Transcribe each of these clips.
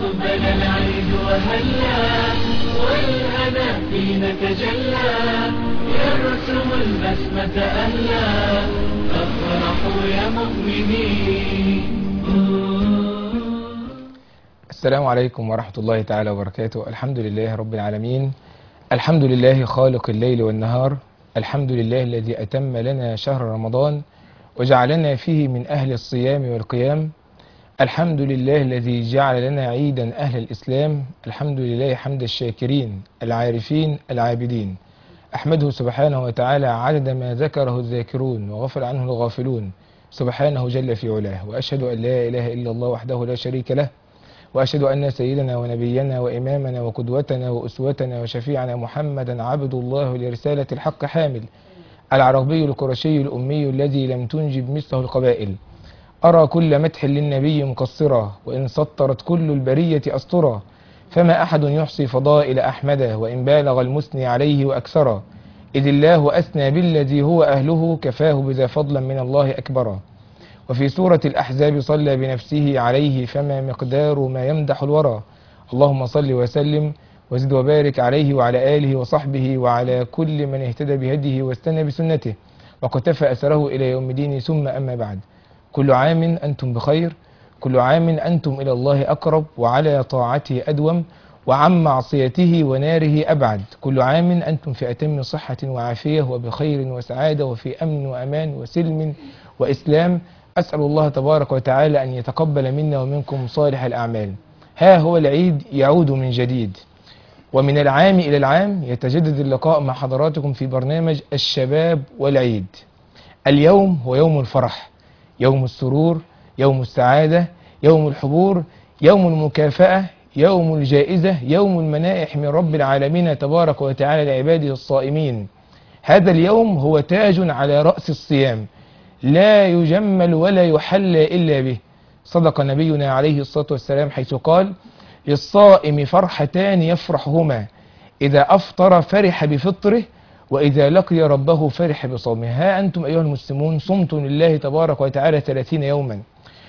أقبل العيد وهلا والهنا فينا تجلى يرسم البسمة أهلا فافرحوا يا مؤمنين. السلام عليكم ورحمة الله تعالى وبركاته. الحمد لله رب العالمين، الحمد لله خالق الليل والنهار، الحمد لله الذي أتم لنا شهر رمضان وجعلنا فيه من أهل الصيام والقيام، الحمد لله الذي جعل لنا عيدا أهل الإسلام، الحمد لله حمد الشاكرين العارفين العابدين. أحمده سبحانه وتعالى عدد ما ذكره الذاكرون وغفل عنه الغافلون سبحانه جل في علاه، وأشهد أن لا إله إلا الله وحده لا شريك له، وأشهد أن سيدنا ونبينا وإمامنا وقدوتنا وأسوتنا وشفيعنا محمدا عبد الله لرسالة الحق حامل، العربي القرشي الأمي الذي لم تنجب مثله القبائل. أرى كل مدح للنبي مقصرا، وإن سطرت كل البرية أسطرا، فما أحد يحصي فضائل أحمد وإن بالغ المثني عليه وأكثرا، إذ الله أثنى بالذي هو أهله كفاه بذا فضلا من الله أكبرا. وفي سورة الأحزاب صلى بنفسه عليه فما مقدار ما يمدح الورى. اللهم صل وسلم وزد وبارك عليه وعلى آله وصحبه وعلى كل من اهتدى بهديه واستنى بسنته وقتفى أثره إلى يوم الدين، ثم أما بعد. كل عام أنتم بخير، كل عام أنتم إلى الله أقرب وعلى طاعته أدوم وعن معصيته وناره أبعد. كل عام أنتم في أتم صحة وعافية وبخير وسعادة وفي أمن وأمان وسلم وإسلام. أسأل الله تبارك وتعالى أن يتقبل منا ومنكم صالح الأعمال. ها هو العيد يعود من جديد، ومن العام إلى العام يتجدد اللقاء مع حضراتكم في برنامج الشباب والعيد. اليوم هو يوم الفرح، يوم السرور، يوم السعادة، يوم الحبور، يوم المكافأة، يوم الجائزة، يوم المنائح من رب العالمين تبارك وتعالى لعباده الصائمين. هذا اليوم هو تاج على رأس الصيام، لا يجمل ولا يحلى إلا به. صدق نبينا عليه الصلاة والسلام حيث قال: للصائم فرحتان يفرحهما، إذا أفطر فرح بفطره، وإذا لقي ربه فرح بصومه. ها أنتم أيها المسلمون صمتم لله تبارك وتعالى 30 يوما،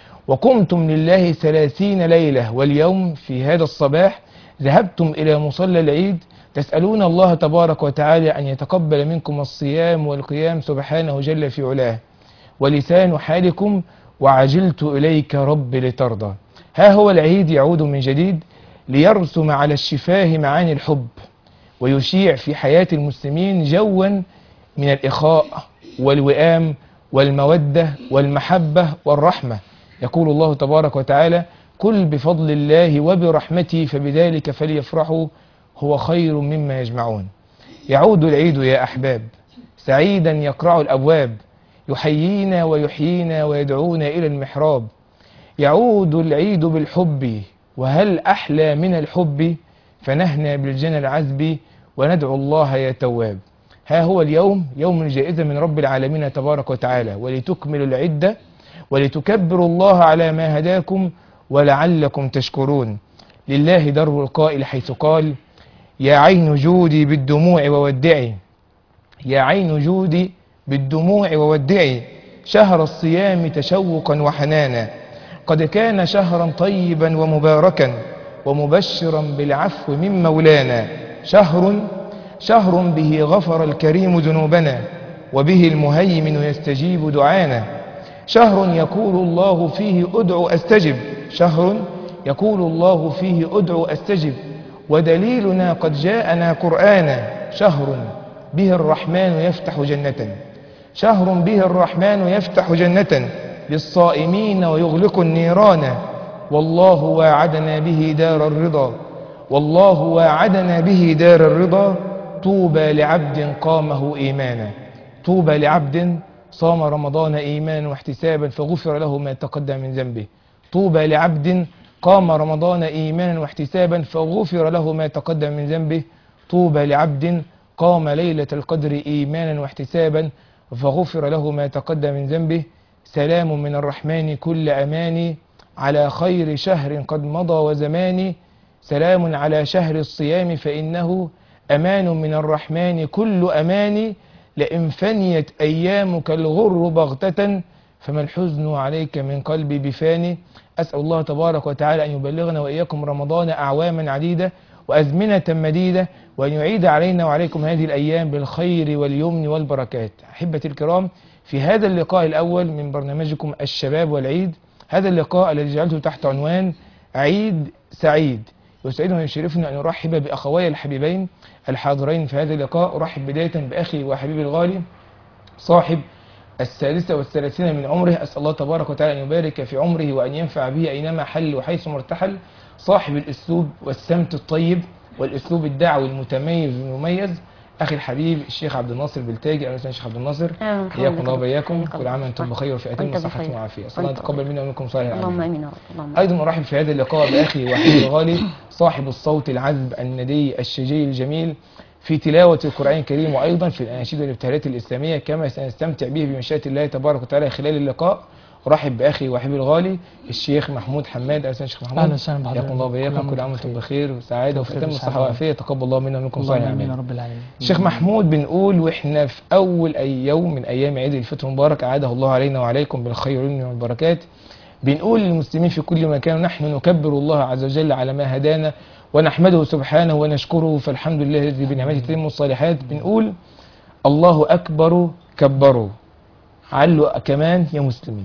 وقمتم لله 30 ليلة، واليوم في هذا الصباح ذهبتم إلى مصلى العيد تسألون الله تبارك وتعالى أن يتقبل منكم الصيام والقيام سبحانه جل في علاه، ولسان حالكم: وعجلت إليك رب لترضى. ها هو العيد يعود من جديد ليرسم على الشفاه معاني الحب، ويشيع في حياة المسلمين جوا من الإخاء والوئام والمودة والمحبة والرحمة. يقول الله تبارك وتعالى: قل بفضل الله وبرحمته فبذلك فليفرحوا هو خير مما يجمعون. يعود العيد يا أحباب سعيدا يقرع الأبواب، يحيينا ويحيينا ويدعونا إلى المحراب. يعود العيد بالحب، وهل أحلى من الحب؟ فنهنا بالجنى العذب وندعو الله يا تواب. ها هو اليوم يوم الجائزة من رب العالمين تبارك وتعالى، ولتكملوا العدة ولتكبروا الله على ما هداكم ولعلكم تشكرون. لله درب القائل حيث قال: يا عين جودي بالدموع وودعي، يا عين جودي بالدموع وودعي، شهر الصيام تشوقا وحنانا، قد كان شهرا طيبا ومباركا ومبشرا بالعفو من مولانا، شهر به غفر الكريم ذنوبنا وبه المهيمن يستجيب دعانا، شهر يقول الله فيه ادعو أستجب، شهر يقول الله فيه ادعو أستجب، ودليلنا قد جاءنا قرآنا، شهر به الرحمن يفتح جنة، شهر به الرحمن يفتح جنة للصائمين ويغلق النيران، والله واعدنا به دار الرضا، والله واعدنا به دار الرضا، طوبى لعبد قامه إيمانا. طوبى لعبد صام رمضان إيمانا واحتسابا فغفر له ما تقدم من ذنبه. طوبى لعبد قام رمضان إيمانا واحتسابا فغفر له ما تقدم من ذنبه. طوبى لعبد قام ليلة القدر إيمانا واحتسابا فغفر له ما تقدم من ذنبه. سلام من الرحمن كل أماني على خير شهر قد مضى وزماني، سلام على شهر الصيام فإنه أمان من الرحمن كل أماني، لئن فنيت أيامك الغر بغتة فما الحزن عليك من قلبي بفاني. أسأل الله تبارك وتعالى أن يبلغنا وإياكم رمضان أعواما عديدة وأزمنة مديدة، وأن يعيد علينا وعليكم هذه الأيام بالخير واليمن والبركات. أحبتي الكرام، في هذا اللقاء الأول من برنامجكم الشباب والعيد، هذا اللقاء الذي جعلته تحت عنوان عيد سعيد، يسعدنا ويشرفنا أن نرحب بأخوي الحبيبين الحاضرين في هذا اللقاء. أرحب بداية بأخي وحبيبي الغالي صاحب 36 من عمره، أسأل الله تبارك وتعالى أن يبارك في عمره وأن ينفع به أينما حل وحيث مرتحل، صاحب الأسلوب والسمت الطيب والأسلوب الدعوي المتميز والمميز، أخي الحبيب الشيخ عبد الناصر بلتاجي. أهلا وسهلا شيخ عبد الناصر، حياكم الله وبياكم، كل عام وأنتم بخير وفي أتم صحة وعافية. أسأل الله يتقبل منا ومنكم صالح الأعمال. اللهم آمين يا رب. أيضا أرحب في هذا اللقاء بأخي وحبيبي الغالي صاحب الصوت العذب الندي الشجي الجميل في تلاوة القرآن الكريم وأيضا في الأناشيد والابتهالات الإسلامية، كما سنستمتع به بمشيئة الله تبارك وتعالى خلال اللقاء. أرحب بأخي وحبيبي الغالي الشيخ محمود حماد. أهلا شيخ محمود، اهلا وسهلا بحضرتك. حياكم الله وبياكم، كل عام وانتم بخير وسعادة وفي أتم الصحة والعافية، تقبل الله منا ومنكم صالح اللهم امين يا الأعمال. رب العالمين. الشيخ محمود، بنقول واحنا في أول يوم من أيام عيد الفطر المبارك أعاده الله علينا وعليكم بالخير والبركات، بنقول للمسلمين في كل مكان نحن نكبر الله عز وجل على ما هدانا ونحمده سبحانه ونشكره، فالحمد لله الذي بنعمته تتم الصالحات. بنقول الله أكبر كبروا، علوا كمان يا مسلمين.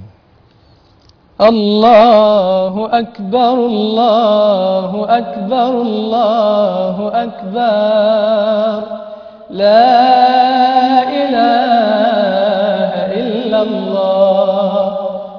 الله أكبر الله أكبر الله أكبر، لا إله إلا الله.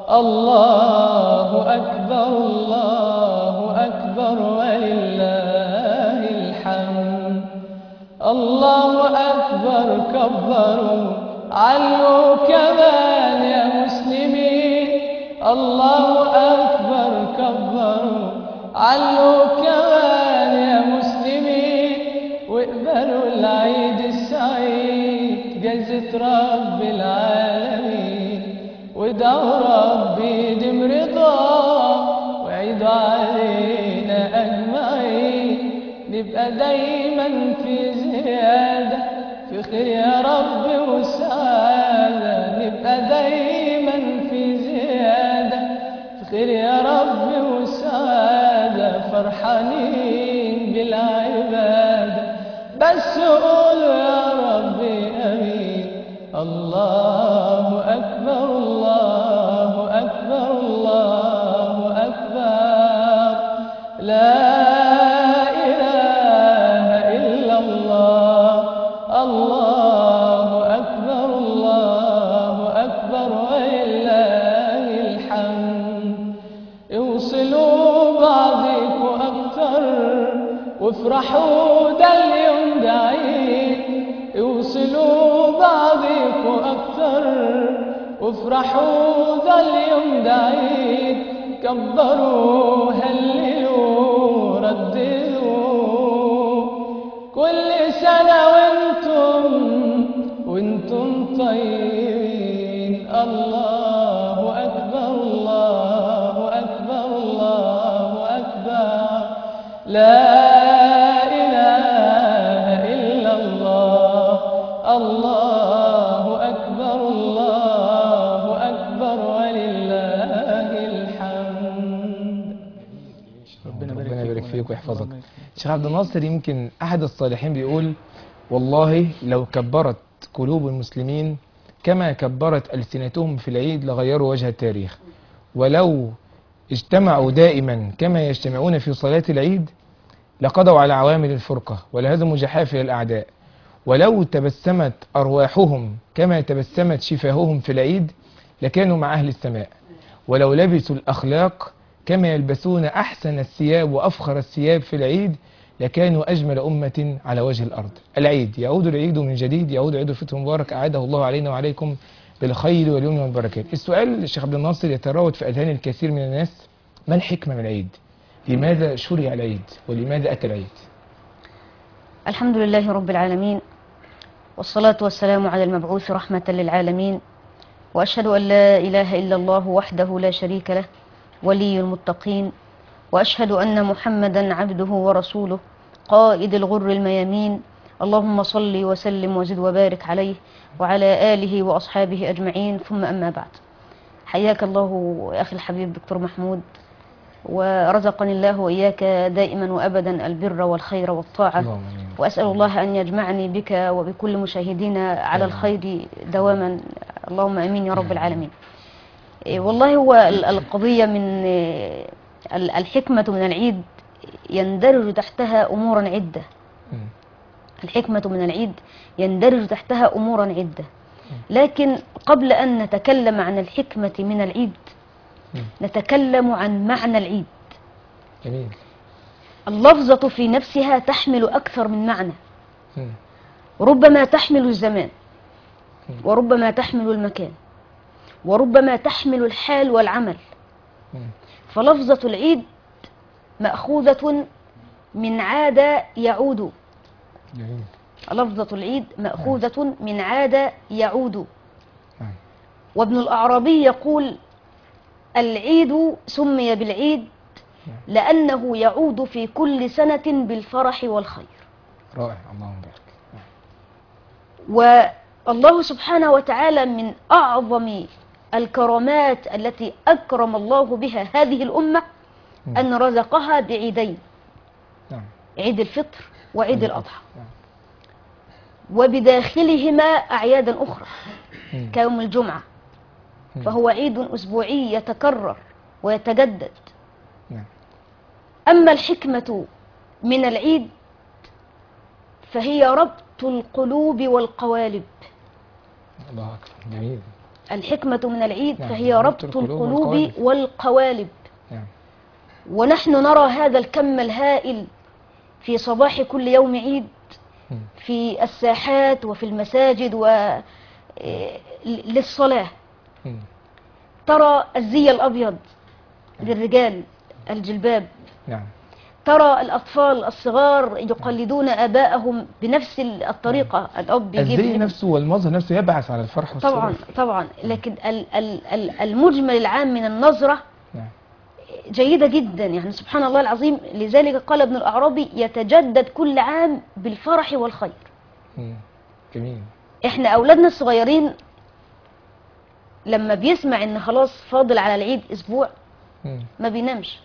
الله أكبر الله أكبر ولله الحمد. الله أكبر كبروا، علوا كمان يا مسلمين. الله أكبر كبروا، علوا كمان يا مسلمين، واقبلوا العيد السعيد جزة رب العالمين، ودعوا ربي يديم رضاه ويعيد علينا أجمعين، نبقى دايما في زيادة في خير يا رب وسعادة، نبقى دايما في زيادة في خير يا رب وسعادة، فرحانين بالعبادة بس قولوا يا ربي أمين. الله أكبر الله أكبر الله أكبر، لا إله إلا الله. الله أكبر الله أكبر ولله الحمد. اوصلوا بعضكم أكتر وافرحوا، ده اليوم ده عيد. اوصلوا بعضكم أكتر وافرحوا، ده اليوم ده عيد. كبروا هللوا رددوا، كل سنة وانتم طيبين. الله أكبر الله أكبر الله أكبر، لا إله إلا الله. الله أكبر الله أكبر ولله الحمد. ربنا يبارك فيك ويحفظك. الشيخ عبد الناصر، يمكن أحد الصالحين بيقول والله لو كبرت قلوب المسلمين كما كبرت ألسنتهم في العيد لغيروا وجه التاريخ، ولو اجتمعوا دائما كما يجتمعون في صلاة العيد لقضوا على عوامل الفرقة ولهزموا جحافل الأعداء، ولو تبسمت أرواحهم كما تبسمت شفاههم في العيد لكانوا مع أهل السماء، ولو لبسوا الأخلاق كما يلبسون أحسن الثياب وأفخر الثياب في العيد لكانوا أجمل أمة على وجه الأرض. العيد يعود العيد من جديد، يعود عيد الفطر المبارك أعاده الله علينا وعليكم بالخير واليمن والبركات. السؤال الشيخ عبد الناصر يتراود في أذهان الكثير من الناس، ما الحكمة من العيد؟ لماذا شرع العيد ولماذا أتى العيد؟ الحمد لله رب العالمين، والصلاة والسلام على المبعوث رحمة للعالمين، وأشهد أن لا إله إلا الله وحده لا شريك له ولي المتقين، وأشهد أن محمدا عبده ورسوله قائد الغر الميامين. اللهم صل وسلم وزد وبارك عليه وعلى آله وأصحابه أجمعين، ثم أما بعد. حياك الله أخي الحبيب دكتور محمود ورزقني الله وإياك دائما وأبدا البر والخير والطاعة. اللهم آمين. وأسأل الله أن يجمعني بك وبكل مشاهدينا على الخير دواما، اللهم آمين يا رب العالمين. والله هو القضية من الحكمة من العيد يندرج تحتها أمورا عدة. الحكمة من العيد يندرج تحتها أمورا عدة، لكن قبل أن نتكلم عن الحكمة من العيد نتكلم عن معنى العيد. جميل. اللفظة في نفسها تحمل أكثر من معنى، ربما تحمل الزمان، وربما تحمل المكان، وربما تحمل الحال والعمل. فلفظة العيد مأخوذة من عاد يعود. جميل. لفظة العيد مأخوذة من عاد يعود. وابن الأعرابي يقول: العيد سمي بالعيد لأنه يعود في كل سنة بالفرح والخير. رائع، اللهم بارك. والله سبحانه وتعالى من أعظم الكرامات التي أكرم الله بها هذه الأمة أن رزقها بعيدين، عيد الفطر وعيد الأضحى، وبداخلهما أعيادا أخرى كيوم الجمعة، فهو عيد أسبوعي يتكرر ويتجدد. أما الحكمة من العيد فهي ربط القلوب والقوالب. الله أكبر. جميل. الحكمة من العيد فهي ربط القلوب والقوالب. ونحن نرى هذا الكم الهائل في صباح كل يوم عيد في الساحات وفي المساجد للصلاة. ترى الزي الأبيض للرجال، الجلباب. ترى الأطفال الصغار يقلدون آبائهم بنفس الطريقة. الأب الزي نفسه والمظهر نفسه يبعث على الفرح والسرور. طبعا طبعا، لكن المجمل العام من النظرة جيدة جدا، يعني سبحان الله العظيم. لذلك قال ابن الأعرابي: يتجدد كل عام بالفرح والخير. جميل. احنا أولادنا الصغيرين لما بيسمع ان خلاص فاضل على العيد أسبوع ما بينامش،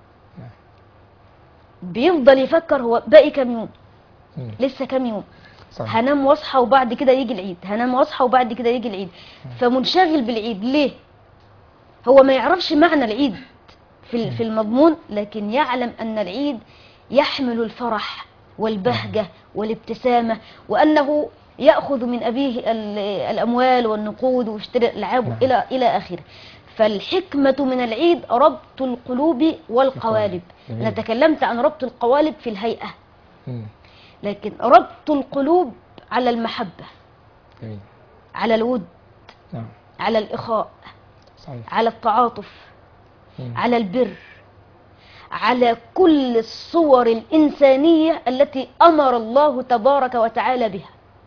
بيفضل يفكر هو باقي كام يوم، لسه كام يوم، صحيح. هنام واصحى وبعد كده يجي العيد، هنام واصحى وبعد كده يجي العيد. فمنشغل بالعيد. ليه؟ هو ما يعرفش معنى العيد في المضمون، لكن يعلم أن العيد يحمل الفرح والبهجة والابتسامة، وأنه يأخذ من أبيه الأموال والنقود ويشتري الألعاب إلى آخره. فالحكمة من العيد ربط القلوب والقوالب. أنا تكلمت عن ربط القوالب في الهيئة، لكن ربط القلوب على المحبة، على الود، على الإخاء، على التعاطف، على البر، على كل الصور الإنسانية التي أمر الله تبارك وتعالى بها.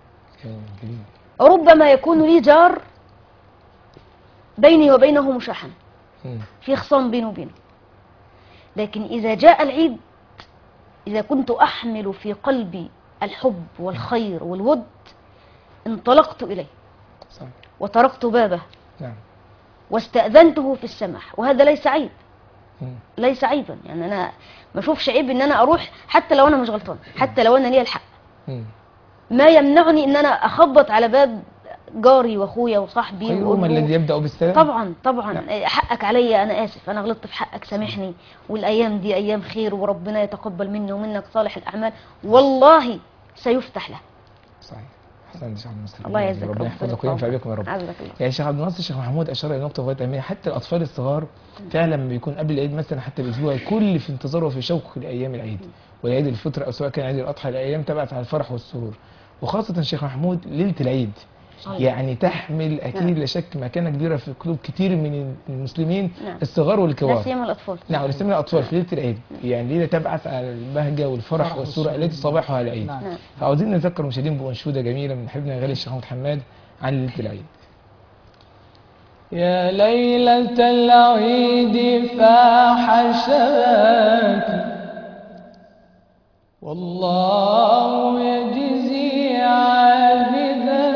ربما يكون لي جار بيني وبينه مشاحن، في خصام بيني وبينه، لكن إذا جاء العيد، إذا كنت أحمل في قلبي الحب والخير والود، انطلقت إليه وطرقت بابه واستأذنته في السماح. وهذا ليس عيب، ليس عيبا. يعني أنا ما أشوفش عيب إن أنا أروح حتى لو أنا مش غلطان، حتى لو أنا لي الحق. ما يمنعني إن أنا أخبط على باب جاري واخويا وصاحبي خيرهم الذي يبدأ بالسلام. طبعا طبعا. حقك عليا، أنا آسف، أنا غلطت في حقك، سامحني، والأيام دي أيام خير وربنا يتقبل مني ومنك صالح الأعمال، والله سيفتح له. صحيح. احسنت يا شيخ عبد الناصر. الله يجزاك، ربنا يحفظك وينفع بكم يا رب. يعني شيخ عبد الناصر، الشيخ محمود اشار الى نقطه غايه اهميه. حتى الاطفال الصغار فعلا لما بيكون قبل العيد مثلا حتى باسبوع، الكل في انتظار وفي شوق لايام العيد والعيد الفطر، او سواء كان عيد الاضحى، الايام تبعت على الفرح والسرور. وخاصه شيخ محمود ليله العيد يعني تحمل اكيد لا شك مكانه كبيره في قلوب كتير من المسلمين، الصغار والكبار، لا سيما الاطفال. نعم، لا سيما الاطفال في ليله العيد. يعني ليله تبعث على البهجه والفرح والسرور التي صباحها العيد. فعاوزين نذكر المشاهدين بانشوده جميله من حبيبنا الغالي الشيخ محمود حماد عن ليله العيد. يا ليلة العيد فاح شباك، والله يجزي عابدا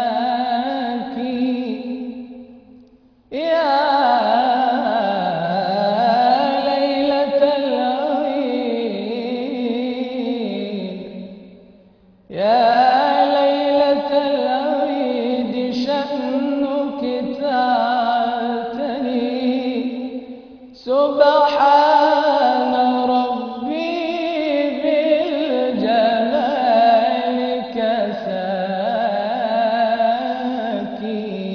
بسناك. يا سبحان ربي بالجمال كساكي،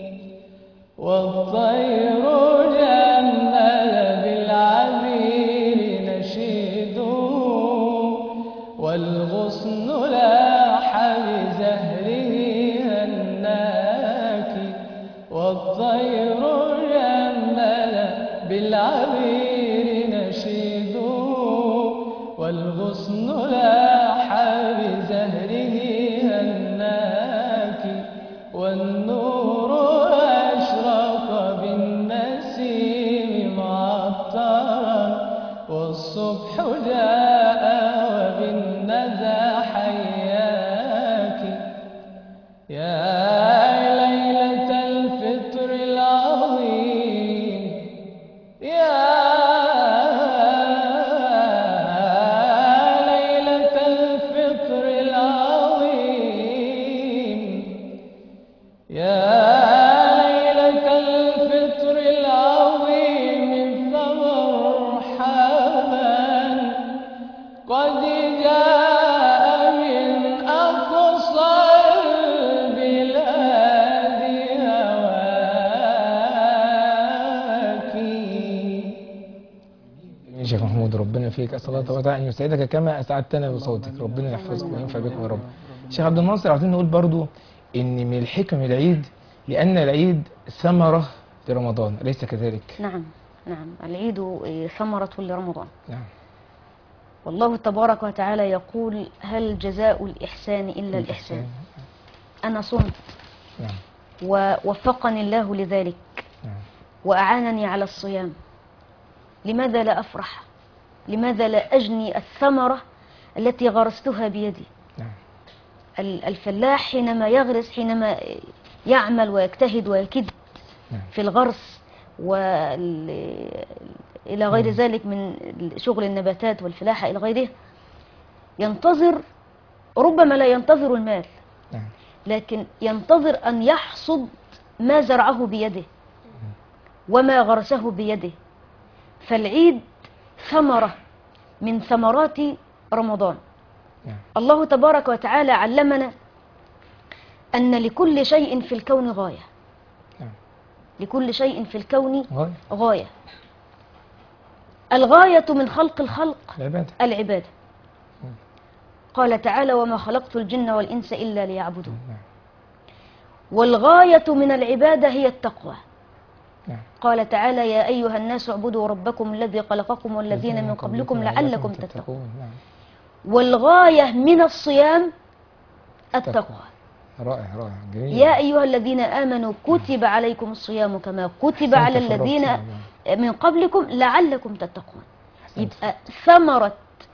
والطير جمل بالعبير نشيد، والغصن لاح بزهره هناك، والطير جمل بالعبير نشيد، والغصن لاح بزهره هناك، والنور أشرق بالنسيم معطرا، والصبح جاء وبالندى حياك. يا ليلة الفطر العظيم، يا ليلة الفطر العظيم، يا ليلة الفطر العظيم، فمرحبا قد جاء من أقصى البلاد هواك. يا شيخ محمود ربنا فيك أسأل الله تبارك وتعالى أن يسعدك كما أسعدتنا بصوتك، ربنا يحفظكم وينفع بكم يا رب. شيخ عبد الناصر، عايزين نقول برضو إن من الحكم العيد لأن العيد ثمرة لرمضان، أليس كذلك؟ نعم نعم، العيد ثمرة لرمضان. نعم. والله تبارك وتعالى يقول: هل جزاء الإحسان إلا الإحسان. أنا صمت نعم. ووفقني الله لذلك نعم. وأعانني على الصيام، لماذا لا أفرح؟ لماذا لا أجني الثمرة التي غرستها بيدي؟ نعم. الفلاح حينما يغرس، حينما يعمل ويجتهد ويكد نعم. في الغرس إلى غير ذلك من شغل النباتات والفلاحة إلى غيره، ينتظر، ربما لا ينتظر المال، نعم. لكن ينتظر أن يحصد ما زرعه بيده وما غرسه بيده. فالعيد ثمرة من ثمرات رمضان. نعم. الله تبارك وتعالى علمنا أن لكل شيء في الكون غاية. نعم. لكل شيء في الكون غاية. غاية. الغاية من خلق الخلق العبادة. العبادة. قال تعالى: وما خلقت الجن والإنس إلا ليعبدون. نعم. والغاية من العبادة هي التقوى. نعم. قال تعالى: يا أيها الناس اعبدوا ربكم الذي خلقكم والذين من قبلكم لعلكم تتقون. نعم. والغاية من الصيام التقوى. رائع رائع جميل. يا أيها الذين آمنوا كتب عليكم الصيام كما كتب على الذين من قبلكم لعلكم تتقون. يبقى ثمرة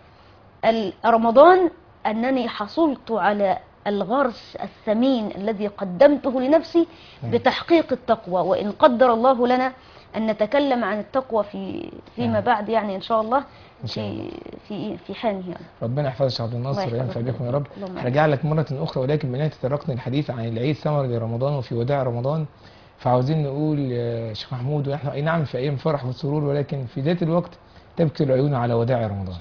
رمضان أنني حصلت على الغرس الثمين الذي قدمته لنفسي بتحقيق التقوى. وإن قدر الله لنا أن نتكلم عن التقوى فيما بعد، يعني إن شاء الله في حانه يعني. ربنا يحفظك يا عبد الناصر وينفع بكم يا رب. هرجع لك مرة أخرى، ولكن بنهاية تطرقنا الحديث عن العيد ثمرة لرمضان وفي وداع رمضان، فعاوزين نقول يا شيخ محمود، ونحن أي نعم في أيام فرح وسرور، ولكن في ذات الوقت تبكي العيون على وداع رمضان.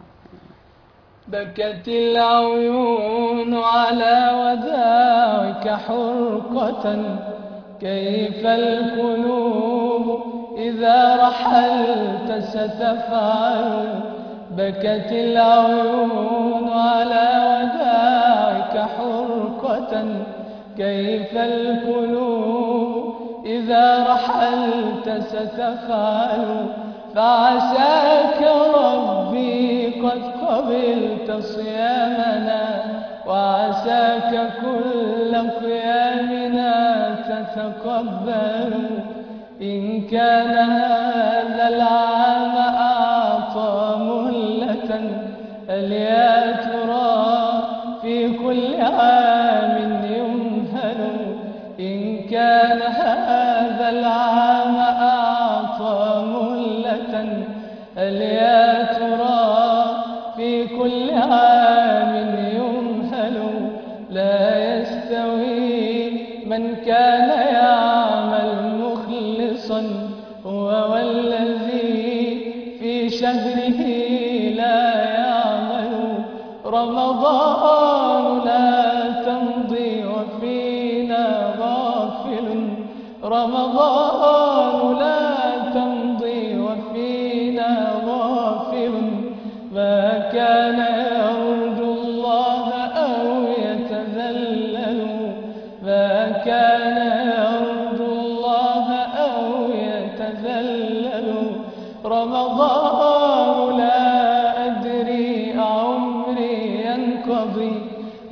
بكت العيون على وداعك حرقة، كيف القلوب إذا رحلت ستفعل. بكت العيون على وداعك حرقة، كيف القلوب إذا رحلت ستفعل. فعساك ربي قد قبلت صيامنا، وعساك كل قيامنا تتقبل. إن كان هذا العام أعطى مهلة، هل يا ترى في كل عام يمهل. إن كان هذا العام أعطى مهلة، هل يا ترى في كل عام يمهل. لا يستوي من كان يعمل مخلصا هو والذي رمضان لا تمضي وفينا غافل، رمضان لا تمضي وفينا غافل، ما كان يرجو الله أو يتذلل، ما كان يرجو الله أو يتذلل. رمضان لا أدري عمري ينقضي،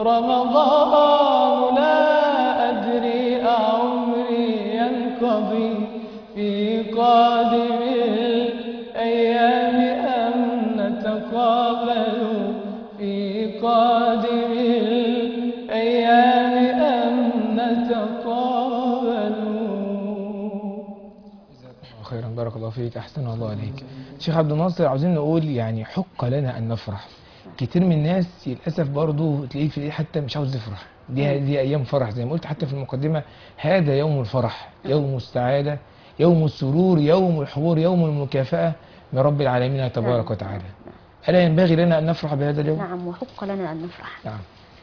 رمضان لا أدري عمري ينقضي، في قادم الأيام أم نتقابل، في قادم الأيام أم نتقابل. خيرا، بارك الله فيك، احسن الله عليك. شيخ عبد الناصر، عاوزين نقول يعني حق لنا ان نفرح. كتير من الناس للاسف برضه تلاقيه في حتى مش عاوز يفرح. دي ايام فرح زي ما قلت حتى في المقدمه، هذا يوم الفرح، يوم السعاده، يوم السرور، يوم الحضور، يوم المكافاه من رب العالمين تبارك وتعالى. الا ينبغي لنا ان نفرح بهذا اليوم؟ نعم، وحق لنا أن نفرح. نعم.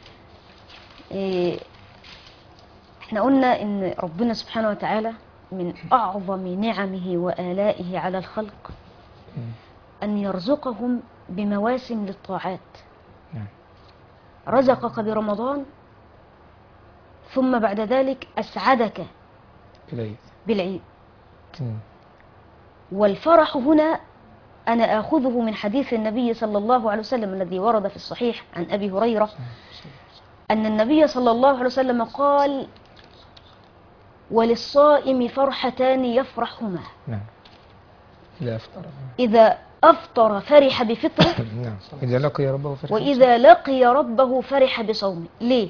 احنا قلنا ان ربنا سبحانه وتعالى من أعظم نعمه وآلائه على الخلق أن يرزقهم بمواسم للطاعات. رزقك برمضان، ثم بعد ذلك أسعدك بالعيد. والفرح هنا أنا آخذه من حديث النبي صلى الله عليه وسلم الذي ورد في الصحيح عن أبي هريرة أن النبي صلى الله عليه وسلم قال: وللصائم فرحتان يفرحهما، إذا أفطر فرح بفطره، إذا لقي ربه فرح، وإذا لقي ربه فرح بصومه. ليه؟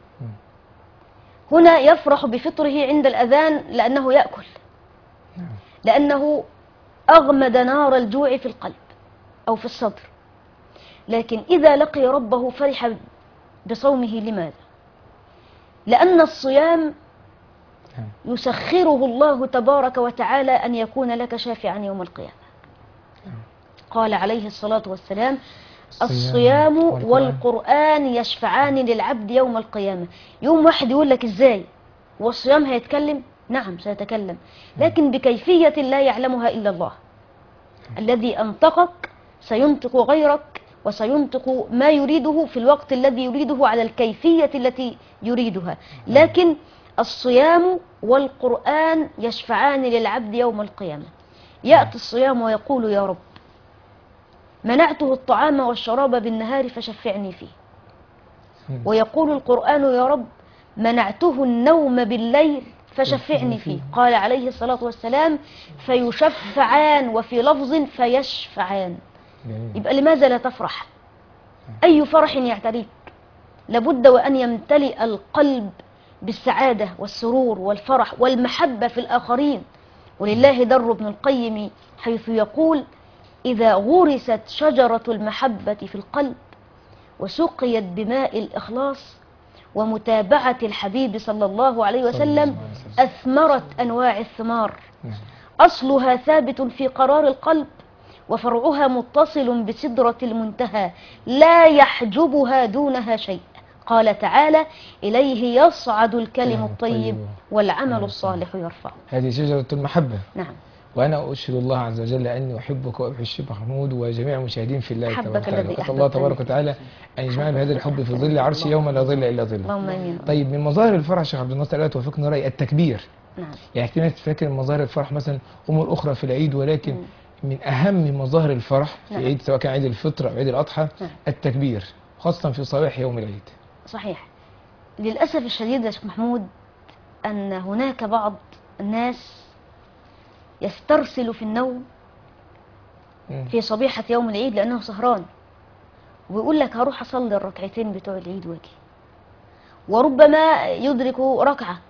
هنا يفرح بفطره عند الأذان لأنه يأكل، لأنه أغمد نار الجوع في القلب أو في الصدر. لكن إذا لقي ربه فرح بصومه. لماذا؟ لأن الصيام يسخره الله تبارك وتعالى أن يكون لك شافعا يوم القيامة. قال عليه الصلاة والسلام: الصيام والقرآن يشفعان للعبد يوم القيامة. يوم واحد يقول لك إزاي والصيام هيتكلم؟ نعم سيتكلم، لكن بكيفية لا يعلمها إلا الله. الذي أنطقك سينطق غيرك، وسينطق ما يريده في الوقت الذي يريده على الكيفية التي يريدها. لكن الصيام والقرآن يشفعان للعبد يوم القيامة. يأتي الصيام ويقول: يا رب، منعته الطعام والشراب بالنهار فشفعني فيه. ويقول القرآن: يا رب، منعته النوم بالليل فشفعني فيه. قال عليه الصلاة والسلام: فيشفعان، وفي لفظ فيشفعان. يبقى لماذا لا تفرح؟ أي فرح يعتريك؟ لابد وأن يمتلئ القلب بالسعادة والسرور والفرح والمحبة في الآخرين. ولله در ابن القيم حيث يقول: إذا غرست شجرة المحبة في القلب وسقيت بماء الإخلاص ومتابعة الحبيب صلى الله عليه وسلم أثمرت أنواع الثمار، أصلها ثابت في قرار القلب، وفرعها متصل بسدرة المنتهى، لا يحجبها دونها شيء. قال تعالى: إليه يصعد الكلم الطيب والعمل الصالح يرفعه. هذه شجرة المحبة. نعم. وأنا أشهد الله عز وجل أني أحبك وأحب الشيخ محمود وجميع المشاهدين في الله تبارك وتعالى. أسأل الله تبارك وتعالى أن يجمعنا بهذا الحب في ظل عرش يوم لا ظل إلا ظله. اللهم آمين. طيب، من مظاهر الفرح شيخ عبد الناصر، لا توافقنا رأي التكبير. نعم. يعني كتير ناس تفكر مظاهر الفرح مثلا أمور أخرى في العيد، ولكن من أهم مظاهر الفرح في عيد، سواء كان عيد الفطر أو عيد الأضحى، التكبير، خاصة في صباح يوم العيد. صحيح. للأسف الشديد يا شيخ محمود أن هناك بعض الناس يسترسل في النوم في صبيحة يوم العيد لأنه سهران، ويقول لك هروح أصلي الركعتين بتوع العيد واجي، وربما يدرك ركعة.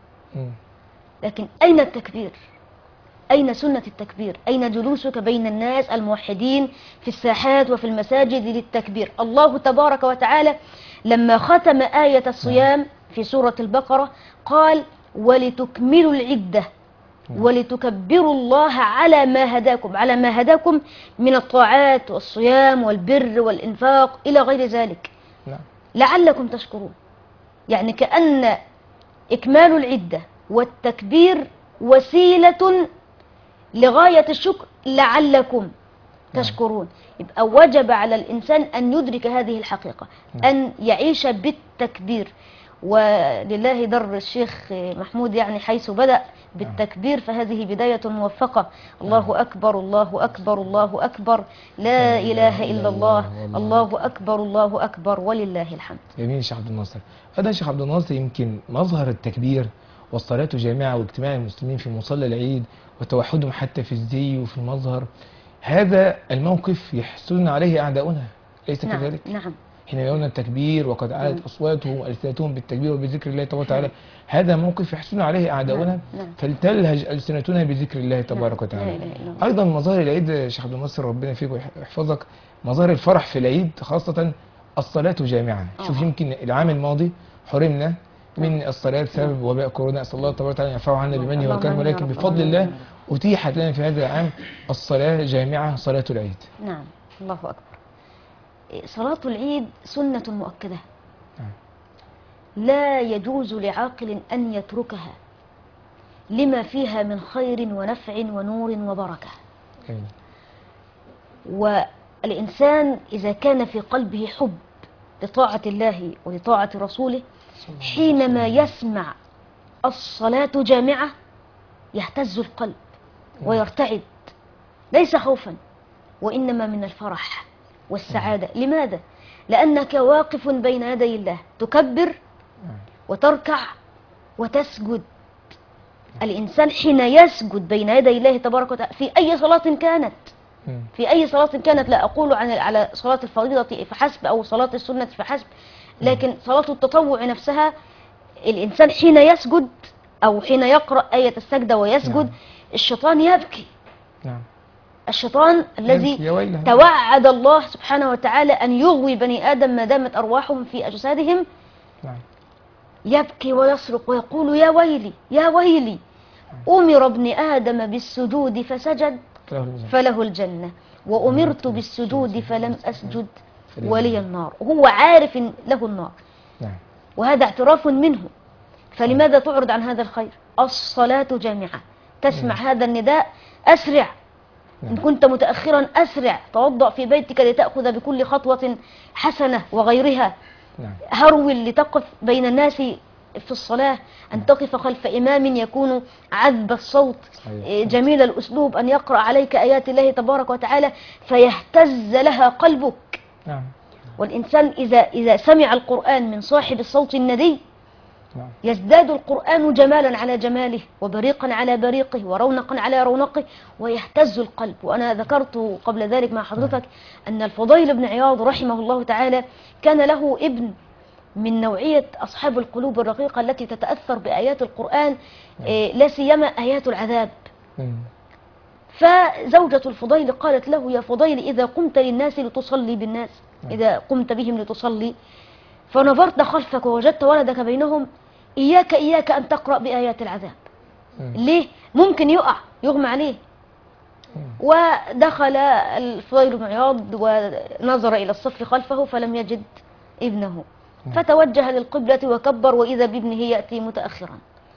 لكن أين التكبير؟ أين سنة التكبير؟ أين جلوسك بين الناس الموحدين في الساحات وفي المساجد للتكبير؟ الله تبارك وتعالى لما ختم آية الصيام في سورة البقرة قال: ولتكملوا العدة ولتكبروا الله على ما هداكم، على ما هداكم من الطاعات والصيام والبر والإنفاق إلى غير ذلك، نعم. لعلكم تشكرون. يعني كأن إكمال العدة والتكبير وسيلة لغاية الشكر لعلكم تشكرون. يبقى وجب على الإنسان أن يدرك هذه الحقيقة، أن يعيش بالتكبير. ولله در الشيخ محمود يعني حيث بدأ بالتكبير فهذه بداية موفقة. الله أكبر الله أكبر الله أكبر لا إله إلا الله الله أكبر الله أكبر ولله الحمد. جميل يا شيخ عبد الناصر. هذا يا شيخ عبد الناصر يمكن مظهر التكبير والصلاة جامعة واجتماع المسلمين في مصلى العيد وتوحدهم حتى في الزي وفي المظهر. هذا الموقف يحسدون عليه أعداؤنا، أليس كذلك؟ نعم. حين يرون التكبير وقد علت أصواتهم وألسنتهم بالتكبير وبذكر الله تبارك وتعالى، هذا موقف يحسدون عليه أعداؤنا، فلتلهج ألسنتنا بذكر الله تبارك وتعالى. أيضا مظاهر العيد يا شيخ عبد الناصر ربنا فيك ويحفظك، مظاهر الفرح في العيد خاصة الصلاة جامعة. شوف يمكن العام الماضي حرمنا من الصلاة بسبب وباء كورونا، أسأل الله تبارك وتعالى يرفعه عنا بمنه وكرمه، ولكن بفضل الله أتيحت لنا في هذا العام الصلاة جامعة، صلاة العيد. نعم، الله أكبر. صلاة العيد سنة مؤكدة لا يجوز لعاقل أن يتركها لما فيها من خير ونفع ونور وبركة. والإنسان إذا كان في قلبه حب لطاعة الله ولطاعة رسوله، حينما يسمع الصلاة جامعة يهتز القلب ويرتعد، ليس خوفا وإنما من الفرح والسعادة. لماذا؟ لأنك واقف بين يدي الله، تكبر وتركع وتسجد. الإنسان حين يسجد بين يدي الله تبارك وتعالى في أي صلاة كانت، في أي صلاة كانت، لا أقول على صلاة الفريضة فحسب أو صلاة السنة فحسب، لكن صلاة التطوع نفسها الإنسان حين يسجد أو حين يقرأ آية السجدة ويسجد الشيطان يبكي. الشيطان الذي توعد الله سبحانه وتعالى أن يغوي بني آدم ما دامت أرواحهم في أجسادهم، يبكي ويصرخ ويقول يا ويلي يا ويلي، أمر ابن آدم بالسجود فسجد فله الجنة، وأمرت بالسجود فلم أسجد ولي النار. وهو عارف له النار، وهذا اعتراف منه. فلماذا تعرض عن هذا الخير؟ الصلاة جامعة. تسمع هذا النداء أسرع، إن كنت متأخرا أسرع، توضأ في بيتك لتأخذ بكل خطوة حسنة وغيرها. هرول لتقف بين الناس في الصلاة، أن تقف خلف إمام يكون عذب الصوت جميل الأسلوب، أن يقرأ عليك آيات الله تبارك وتعالى فيهتز لها قلبك. والإنسان إذا سمع القرآن من صاحب الصوت الندي يزداد القرآن جمالا على جماله وبريقا على بريقه ورونقا على رونقه ويهتز القلب. وأنا ذكرت قبل ذلك مع حضرتك أن الفضيل بن عياض رحمه الله تعالى كان له ابن من نوعية أصحاب القلوب الرقيقة التي تتأثر بآيات القرآن، لا سيما آيات العذاب. فزوجة الفضيل قالت له يا فضيل إذا قمت للناس لتصلي بالناس، إذا قمت بهم لتصلي فنظرت خلفك ووجدت ولدك بينهم، إياك أن تقرأ بآيات العذاب. ليه؟ ممكن يغمى عليه. ودخل الفضيل بن عياض ونظر إلى الصف خلفه فلم يجد ابنه، فتوجه للقبلة وكبر وإذا بابنه يأتي متأخرا.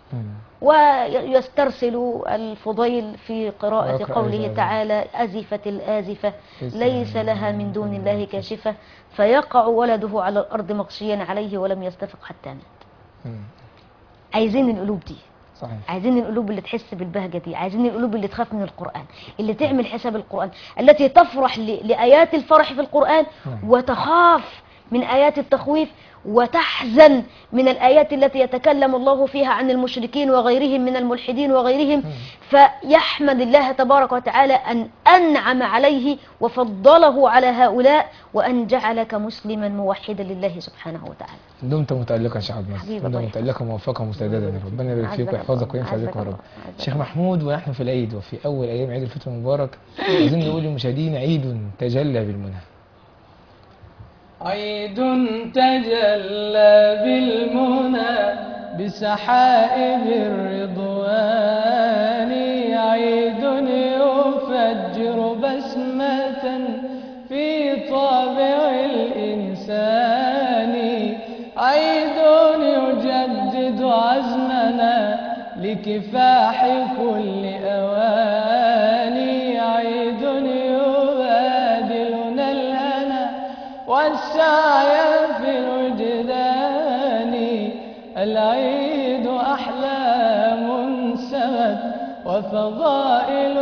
ويسترسل الفضيل في قراءة قوله تعالى أزفت الآزفة ليس لها من دون الله كاشفة، فيقع ولده على الأرض مغشيا عليه ولم يستفق حتى مات. عايزين القلوب دي، صحيح. عايزين القلوب اللي تحس بالبهجة دي، عايزين القلوب اللي تخاف من القرآن، اللي تعمل حساب القرآن، التي تفرح لآيات الفرح في القرآن وتخاف من آيات التخويف، وتحزن من الآيات التي يتكلم الله فيها عن المشركين وغيرهم من الملحدين وغيرهم، فيحمد الله تبارك وتعالى أن أنعم عليه وفضله على هؤلاء وأن جعلك مسلما موحدا لله سبحانه وتعالى. دمت متألقا يا شيخ عبد الناصر، دمت متألقا موفقا ومسددا، ربنا يبارك فيك ويحفظك وينفع بك يا رب. شيخ محمود، ونحن في العيد وفي أول أيام عيد الفطر المبارك، عايزين نقول للمشاهدين عيد تجلى بالمنى. عيد تجلى بالمنى بسحائب الرضوان، عيد يفجر بسمة في طابع الإنسان، عيد يجدد عزمنا لكفاح كل أواني، عيد يبادلنا الهنا والسعي في الوجدان، العيد أحلام سمت وفضائل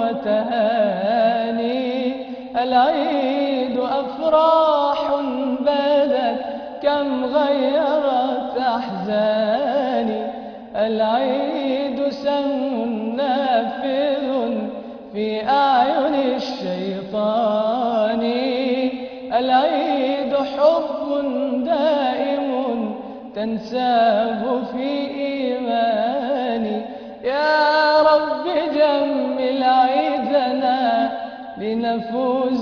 وتهاني، العيد أفراح بدت كم غيرت أحزاني، العيد سم نافذ في أعين الشيطان، العيد حب دائم تنساب في إيماني، يا رب جمل عيدنا لنفوز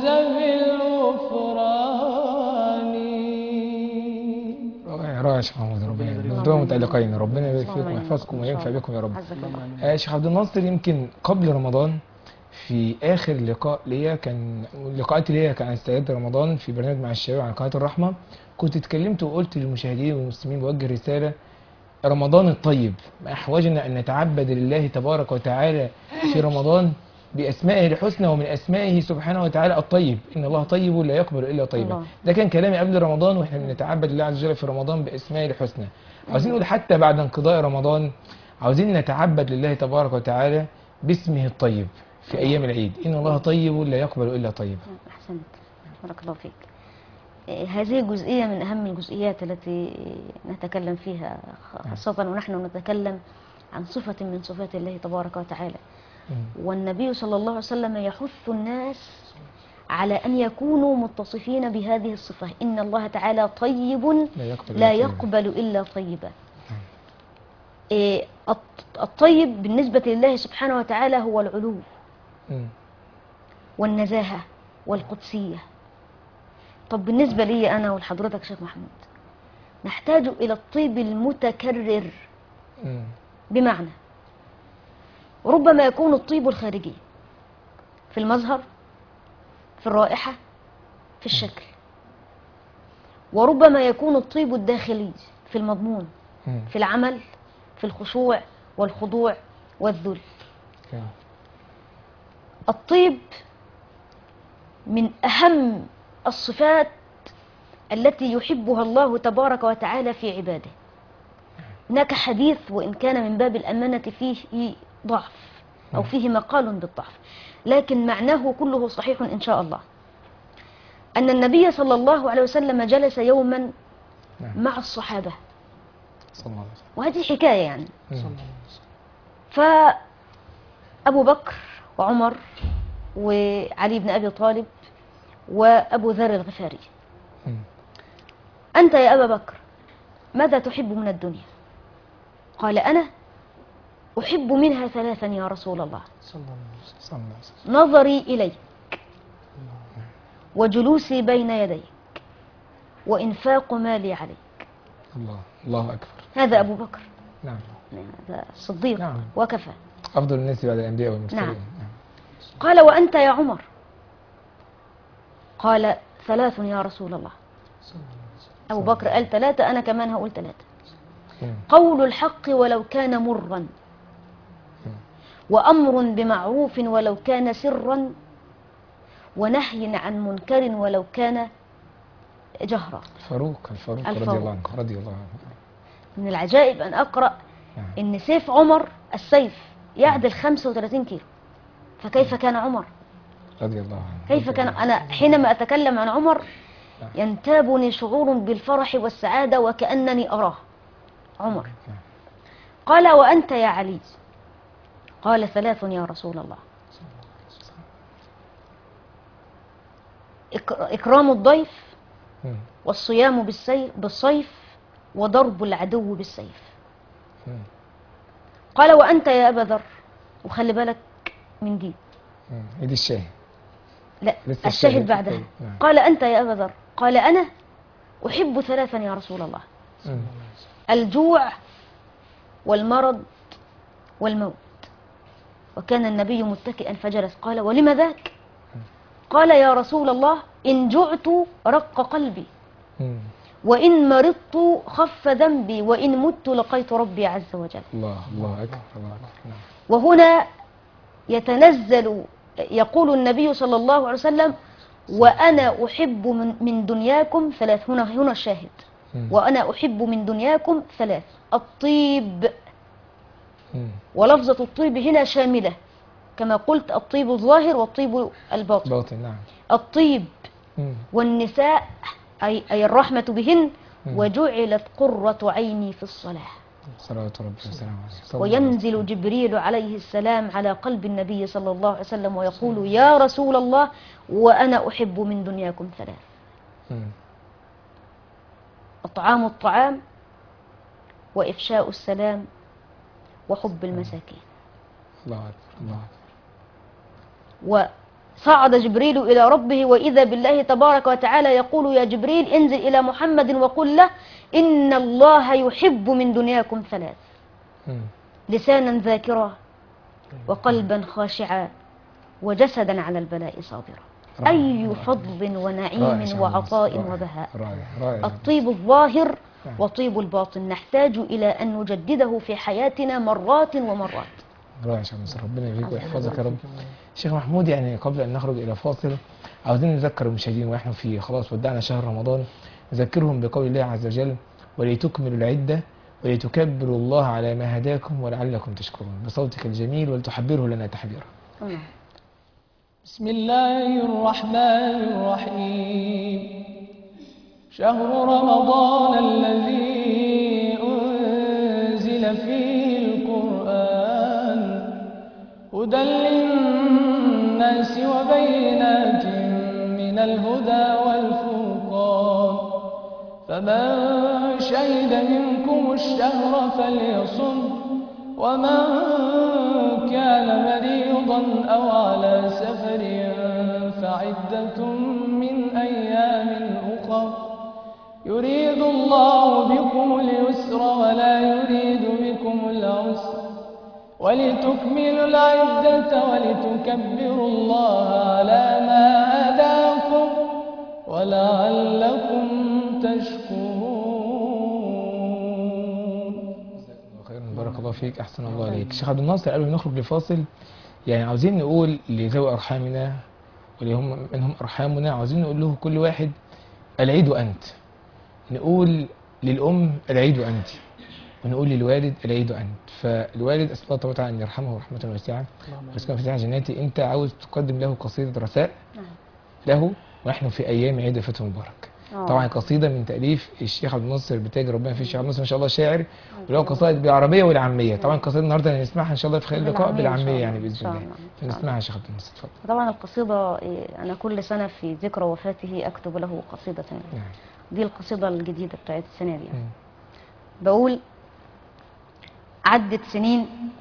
بالغفران. رائع يا شيخ محمود، ربنا يبارك فيك. انتم متألقين، ربنا يبارك فيكم ويحفظكم وينفع بكم يا رب. شيخ عبد الناصر، يمكن قبل رمضان في اخر لقاء ليا، كان لقاءاتي ليا كان استعداد رمضان في برنامج مع الشباب عن قناة الرحمة، كنت اتكلمت وقلت للمشاهدين والمسلمين بوجه رسالة: رمضان الطيب، ما احوجنا ان نتعبد لله تبارك وتعالى في رمضان باسمائه الحسنى، ومن اسمائه سبحانه وتعالى الطيب، ان الله طيب لا يقبل الا طيبا. الله. ده كان كلامي قبل رمضان، واحنا بنتعبد لله عز وجل في رمضان باسمائه الحسنى. عاوزين نقول حتى بعد انقضاء رمضان عاوزين نتعبد لله تبارك وتعالى باسمه الطيب في ايام العيد، ان الله طيب لا يقبل الا طيبا. أحسنت، بارك الله فيك. هذه جزئية من أهم الجزئيات التي نتكلم فيها، خاصة ونحن نتكلم عن صفة من صفات الله تبارك وتعالى. والنبي صلى الله عليه وسلم يحث الناس على أن يكونوا متصفين بهذه الصفة: إن الله تعالى طيب لا يقبل إلا طيبا. الطيب بالنسبة لله سبحانه وتعالى هو العلو والنزاهة والقدسية. طب بالنسبة لي أنا ولحضرتك شيخ محمود، نحتاج إلى الطيب المتكرر، بمعنى ربما يكون الطيب الخارجي في المظهر، في الرائحة، في الشكل، وربما يكون الطيب الداخلي في المضمون، في العمل، في الخشوع والخضوع والذل. الطيب من أهم الصفات التي يحبها الله تبارك وتعالى في عباده. هناك حديث وإن كان من باب الأمانة فيه ضعف أو فيه مقال بالضعف، لكن معناه كله صحيح إن شاء الله، أن النبي صلى الله عليه وسلم جلس يوما مع الصحابة، وهذه حكاية يعني. فأبو بكر وعمر وعلي بن أبي طالب وأبو ذر الغفاري: أنت يا أبا بكر ماذا تحب من الدنيا؟ قال: أنا أحب منها ثلاثا يا رسول الله: نظري إليك، وجلوسي بين يديك، وإنفاق مالي عليك. الله أكبر. هذا أبو بكر، نعم، هذا الصديق، نعم، وكفى، أفضل الناس بعد الأنبياء والمرسلين. نعم. قال: وأنت يا عمر؟ قال: ثلاث يا رسول الله. أبو بكر قال ثلاثة، أنا كمان هقول ثلاثة: قول الحق ولو كان مرا، وأمر بمعروف ولو كان سرا، ونهي عن منكر ولو كان جهرا. الفاروق رضي الله عنه، رضي الله عنه. من العجائب أن أقرأ إن سيف عمر، السيف، يعدل 35 كيلو، فكيف كان عمر رضي الله عنه؟ كيف كان؟ أنا حينما أتكلم عن عمر ينتابني شعور بالفرح والسعادة وكأنني أراه عمر. قال: وأنت يا علي؟ قال: ثلاث يا رسول الله: إكرام الضيف، والصيام بالصيف، وضرب العدو بالسيف. قال: وأنت يا أبا ذر؟ وخلي بالك من دي، دي الشاهد، لا الشاهد بعدها. قال: أنت يا أبا ذر؟ قال: أنا أحب ثلاثا يا رسول الله: الجوع والمرض والموت. وكان النبي متكئا فجلس، قال: ولم ذاك؟ قال: يا رسول الله، إن جعت رق قلبي، وإن مرضت خف ذنبي، وإن مت لقيت ربي عز وجل. الله أكبر، الله أكبر. نعم. وهنا يتنزل، يقول النبي صلى الله عليه وسلم: وأنا أحب من دنياكم ثلاث. هنا الشاهد: وأنا أحب من دنياكم ثلاث: الطيب. ولفظة الطيب هنا شاملة، كما قلت: الطيب الظاهر والطيب الباطن. نعم. الطيب والنساء أي الرحمة بهن، وجعلت قرة عيني في الصلاة. صلوات ربي وسلامه عليه. وينزل جبريل عليه السلام على قلب النبي صلى الله عليه وسلم ويقول: يا رسول الله، وأنا أحب من دنياكم ثلاث: إطعام الطعام، وإفشاء السلام، وحب المساكين. الله أكبر، الله أكبر. وصعد جبريل إلى ربه، وإذا بالله تبارك وتعالى يقول: يا جبريل، انزل إلى محمد وقل له: إن الله يحب من دنياكم ثلاث: لسانا ذاكرا، وقلبا خاشعا، وجسدا على البلاء صابرا. أي فضل ونعيم وعطاء وبهاء. الطيب الظاهر وطيب الباطن نحتاج إلى أن نجدده في حياتنا مرات ومرات. رائع يا شيخ مصر، ربنا يبارك ويحفظك يا رب. شيخ محمود، يعني قبل أن نخرج إلى فاصل عاوزين نذكر المشاهدين، ونحن في خلاص ودعنا شهر رمضان، نذكرهم بقول الله عز وجل: ولتكملوا العدة ولتكبروا الله على ما هداكم ولعلكم تشكرون، بصوتك الجميل ولتحبره لنا تحبيرا. بسم الله الرحمن الرحيم. شهر رمضان الذي أنزل فيه القرآن هدى للناس وبينات من الهدى والفرقان، فمن شهد منكم الشهر فليصم، ومن كان مريضا أو على سفر فعدة من أيام أخر، يريد الله بكم اليسر ولا يريد بكم العسر، ولتكملوا العدة ولتكبروا الله على ما هداكم ولعلكم تشكرون. بارك الله فيك، أحسن الله عليك. شيخ عبد الناصر، قبل ما نخرج لفاصل، يعني عاوزين نقول لذوي أرحامنا ولهم منهم أرحامنا، عاوزين نقول له كل واحد: العيد وأنت. نقول للأم: العيد وأنت. ونقول للوالد: العيد وأنت. فالوالد أسأل الله تعالى أن يرحمه رحمة واسعة ويسكنه في سعة جناته. أنت عاوز تقدم له قصيدة رثاء له، ونحن في أيام عيد الفطر المبارك. طبعا قصيدة من تأليف الشيخ عبد الناصر بتاج ربنا فيه. الشيخ عبد الناصر ما شاء الله شاعر، وله قصائد بالعربية والعامية. طبعا القصيدة النهارده هنسمعها إن شاء الله في خلال اللقاء بالعامية يعني بإذن الله، فنسمعها يا شيخ عبد الناصر. اتفضل. طبعا القصيدة أنا كل سنة في ذكرى وفاته أكتب له قصيدة. دي القصيدة الجديدة بتاعت السنة دي. بقول: عدت سنين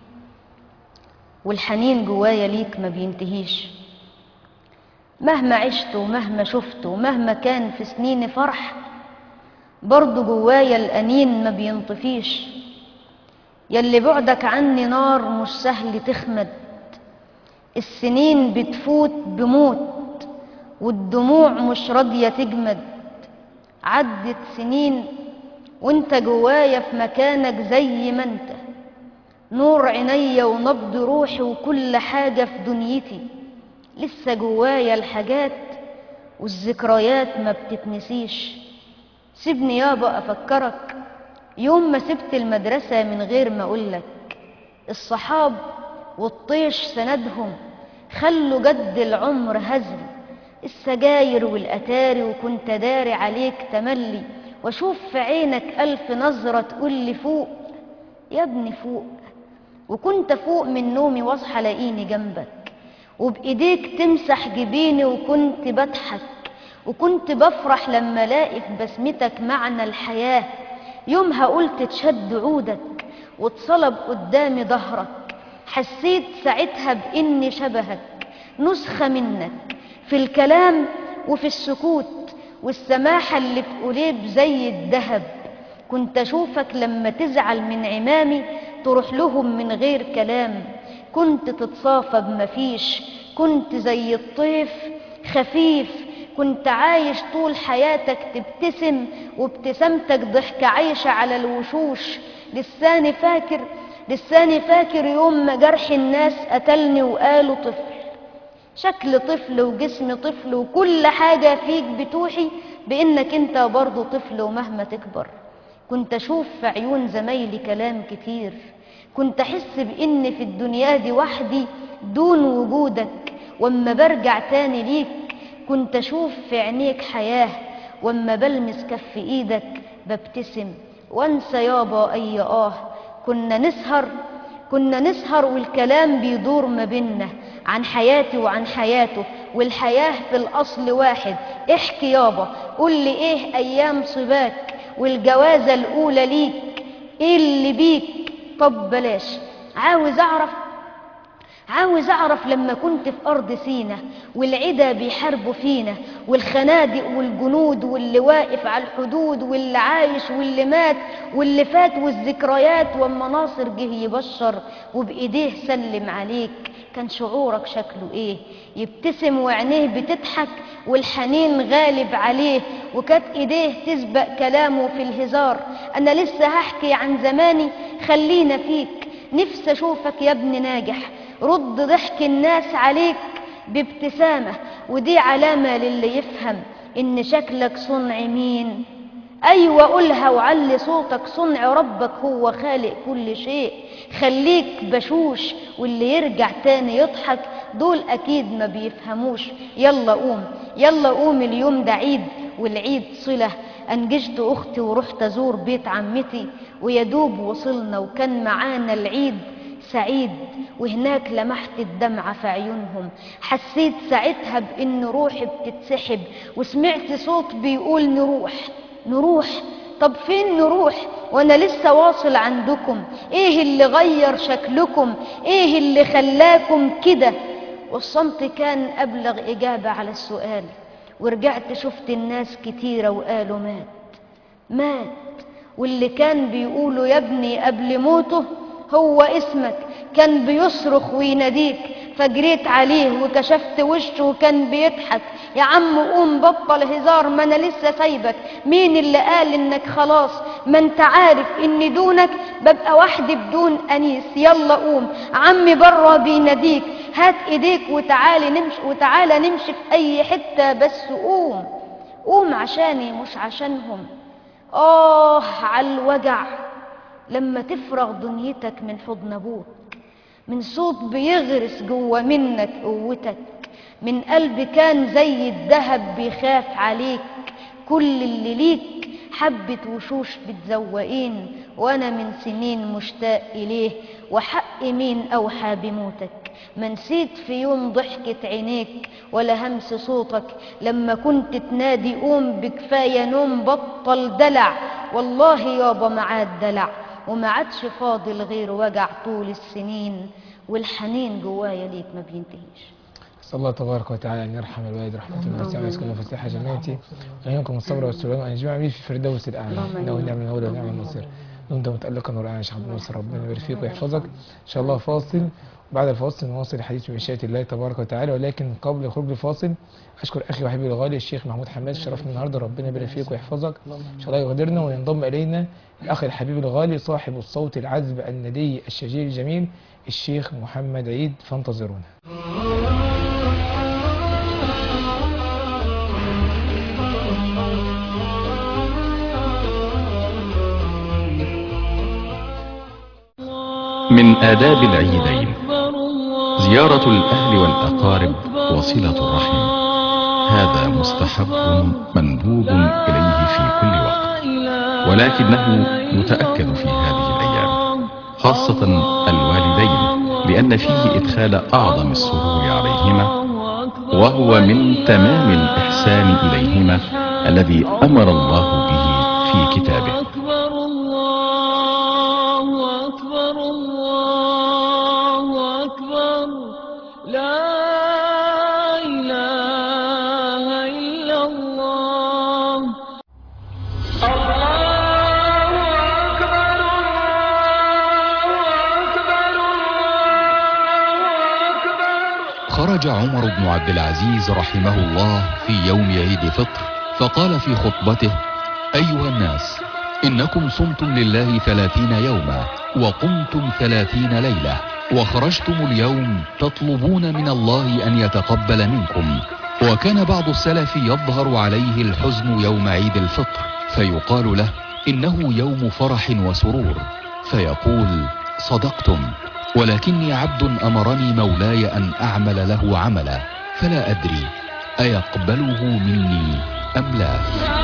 والحنين جوايا ليك ما بينتهيش، مهما عشت ومهما شفت ومهما كان في سنين فرح، برضو جوايا الأنين ما بينطفيش. يلي بعدك عني نار مش سهل تخمد، السنين بتفوت بموت والدموع مش راضية تجمد. عدت سنين وانت جوايا في مكانك زي ما انت، نور عينيا ونبض روحي وكل حاجة في دنيتي. لسه جوايا الحاجات والذكريات ما بتتنسيش. سيبني يابا أفكرك يوم ما سبت المدرسة من غير ما أقولك، الصحاب والطيش سندهم خلوا جد العمر هزل، السجاير والأتاري وكنت داري عليك تملي، واشوف في عينك ألف نظرة تقولي فوق يا ابني فوق. وكنت فوق من نومي واصحى لاقيني جنبك، وبإيديك تمسح جبيني وكنت بضحك، وكنت بفرح لما الاقي في بسمتك معنى الحياة. يومها قلت تشد عودك واتصلب قدامي ظهرك، حسيت ساعتها بإني شبهك، نسخة منك في الكلام وفي السكوت، والسماحة اللي في قليب زي الذهب. كنت أشوفك لما تزعل من عمامي تروح لهم من غير كلام، كنت تتصافى بمفيش، كنت زي الطيف خفيف، كنت عايش طول حياتك تبتسم، وابتسامتك ضحكة عايشة على الوشوش. لساني فاكر يوم ما جرح الناس قتلني وقالوا طفل، شكل طفل وجسم طفل وكل حاجة فيك بتوحي بإنك انت برضو طفل ومهما تكبر. كنت أشوف في عيون زمايلي كلام كتير، كنت أحس بإن في الدنيا دي وحدي دون وجودك، واما برجع تاني ليك كنت أشوف في عينيك حياة، واما بلمس كف إيدك ببتسم وانسى يابا أي كنا نسهر والكلام بيدور ما بينا عن حياتي وعن حياته، والحياة في الأصل واحد. احكي يابا، قول لي ايه أيام صباك والجوازة الأولى ليك، ايه اللي بيك؟ طب بلاش، عاوز أعرف لما كنت في أرض سينا والعدا بيحاربوا فينا، والخنادق والجنود واللي واقف على الحدود واللي عايش واللي مات واللي فات والذكريات، واما ناصر جه يبشر وبإيديه سلم عليك، كان شعورك شكله ايه؟ يبتسم وعينيه بتضحك والحنين غالب عليه، وكانت ايديه تسبق كلامه في الهزار. انا لسه هحكي عن زماني، خلينا فيك، نفسي اشوفك يا ابن ناجح، رد ضحك الناس عليك بابتسامة، ودي علامة للي يفهم إن شكلك صنع مين. أيوة قولها وعلي صوتك، صنع ربك هو خالق كل شيء. خليك بشوش، واللي يرجع تاني يضحك دول أكيد ما بيفهموش. يلا قوم اليوم ده عيد، والعيد صلة. أنجزت أختي ورحت أزور بيت عمتي، ويدوب وصلنا وكان معانا العيد سعيد، وهناك لمحت الدمعة في عيونهم، حسيت ساعتها بإن روحي بتتسحب، وسمعت صوت بيقول نروح. طب فين نروح وانا لسه واصل عندكم؟ ايه اللي غير شكلكم؟ ايه اللي خلاكم كده؟ والصمت كان أبلغ إجابة على السؤال. ورجعت شفت الناس كتيرة وقالوا مات، واللي كان بيقولوا يا ابني قبل موته هو اسمك، كان بيصرخ ويناديك، فجريت عليه وكشفت وشه وكان بيضحك. يا عم قوم بطل هزار، ما انا لسه سايبك. مين اللي قال انك خلاص؟ ما انت عارف ان دونك ببقى وحدي بدون انيس. يلا قوم، عمي بره بيناديك، هات ايديك وتعالى نمشي في اي حتة، بس قوم عشاني مش عشانهم. على الوجع لما تفرغ دنيتك من حضن ابوك، من صوت بيغرس جوا منك قوتك، من قلب كان زي الذهب بيخاف عليك. كل اللي ليك حبة وشوش بتزوقين، وانا من سنين مشتاق اليه، وحق مين اوحى بموتك؟ ما نسيت في يوم ضحكة عينيك ولا همس صوتك، لما كنت تنادي قوم بكفاية نوم بطل دلع. والله يابا معاد دلع، وما عادش فاضل غير وجع طول السنين، والحنين جوايا ليك ما بينتهيش. صلى الله تبارك وتعالى أن يرحم الوالد رحمة واسعة ويسكنه فسيح جناته، وأن ينكم الصبر والسلام، وأن يجمع به في الفردوس الأعلى، إنه نعم المولى ونعم النصير. دمت متألقا ورعايا شيخ عبد الناصر، ربنا يبارك فيك ويحفظك. إن شاء الله فاصل، وبعد الفاصل نواصل الحديث بمشيئة الله تبارك وتعالى. ولكن قبل الخروج للفاصل أشكر أخي وحبيبي الغالي الشيخ محمود حماد، شرفنا النهارده، ربنا يبارك فيك ويحفظك. إن شاء الله يغادرنا وينضم إلينا الأخ الحبيب الغالي صاحب الصوت العذب الندي الشجير الجميل الشيخ محمد عيد، فانتظرونا. من آداب العيدين زيارة الأهل والأقارب وصلة الرحم، هذا مستحب مندوب إليه في كل وقت، ولكنه يتأكد في هذه الأيام، خاصة الوالدين، لأن فيه إدخال أعظم السرور عليهما، وهو من تمام الإحسان إليهما الذي أمر الله به في كتابه. خرج عمر بن عبد العزيز رحمه الله في يوم عيد الفطر فقال في خطبته: أيها الناس، إنكم صمتم لله 30 يوما وقمتم 30 ليلة، وخرجتم اليوم تطلبون من الله أن يتقبل منكم. وكان بعض السلف يظهر عليه الحزن يوم عيد الفطر فيقال له: إنه يوم فرح وسرور، فيقول: صدقتم، ولكني عبد أمرني مولاي أن أعمل له عملا، فلا أدري أيقبله مني أم لا.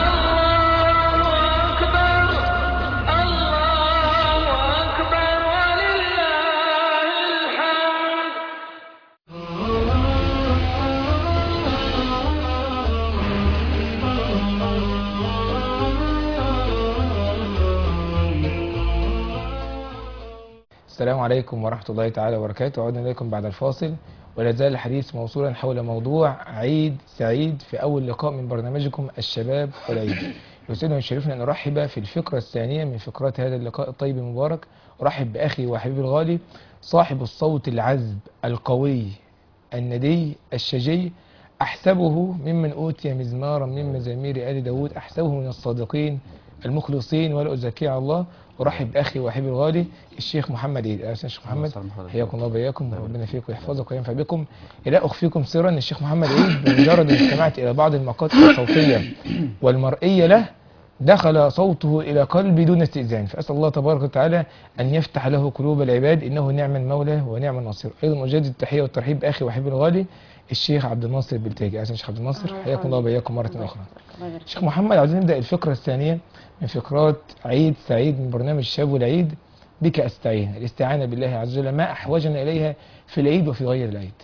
السلام عليكم ورحمة الله تعالى وبركاته. عودنا إليكم بعد الفاصل، ولا زال الحديث موصولا حول موضوع عيد سعيد في أول لقاء من برنامجكم الشباب والعيد. يسعدنا ويشرفنا أن نرحب في الفقرة الثانية من فقرات هذا اللقاء الطيب المبارك. أرحب بأخي وحبيبي الغالي صاحب الصوت العذب القوي الندي الشجي، أحسبه ممن أوتي مزمارا من مزامير آل داود، أحسبه من الصادقين المخلصين ولا أزكي على الله. أرحب بأخي وحبيبي الغالي الشيخ محمد عيد. أهلا الشيخ محمد، حياكم الله وبياكم، وربنا فيكم ويحفظك وينفع بكم. لا أخفيكم سرا أن الشيخ محمد عيد بمجرد أن استمعت إلى بعض المقاطع الصوتية والمرئية له دخل صوته إلى قلبي دون استئذان، فأسأل الله تبارك وتعالى أن يفتح له قلوب العباد، إنه نعم المولى ونعم النصير. أيضا أجدد التحية والترحيب بأخي وحبيبي الغالي الشيخ عبد الناصر البلتاجي. أهلا الشيخ عبد الناصر، حياكم الله وبياكم مرة أخرى. شيخ محمد، عاوزين نبدأ الفقرة الثانية من فقرات عيد سعيد من برنامج الشباب والعيد. بك أستعين، الاستعانة بالله عز وجل، ما أحوجنا إليها في العيد وفي غير العيد.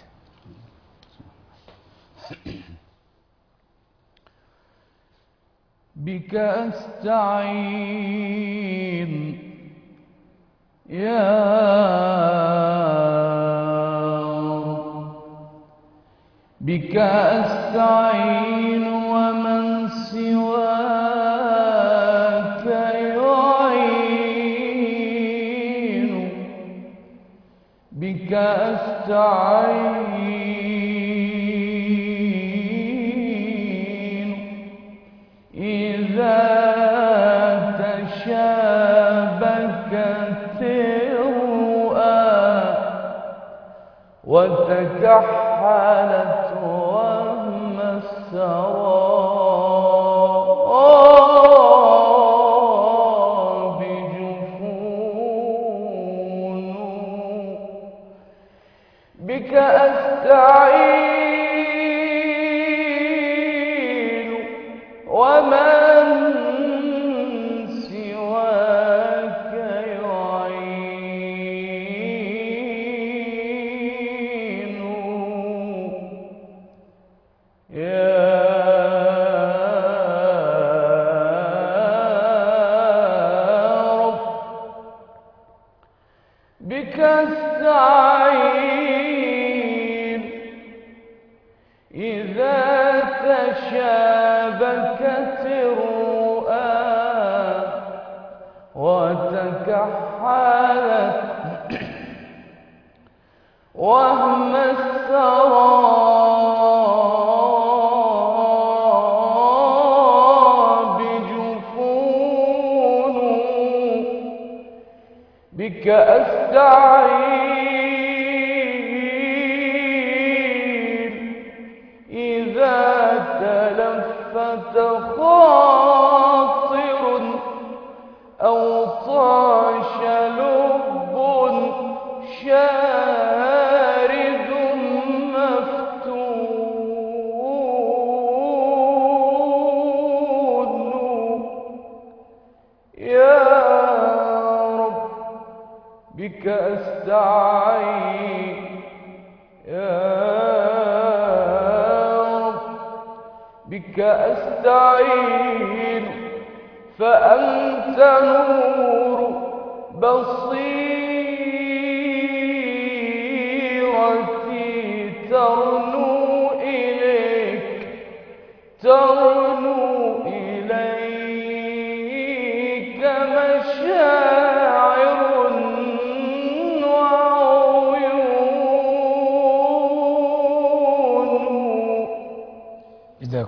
بك أستعين يا رب، بك أستعين ومن سواك يعين، بك أستعين إذا تشابكت الرؤى وتكحلت وهم السراب جفون، بك أستعين ومن سواك يعين يا رب، بك أستعين إذا تشابكت الرؤى وتكحلت وهم السراب جفون، بك أستعين إذا تلفت خاطر أو طاش لب شارد مفتون يا رب، بك أستعين يا رب، بك أستعين فأنت نور بصيرتي ترنو إليك، ترنو إليك مشاعر،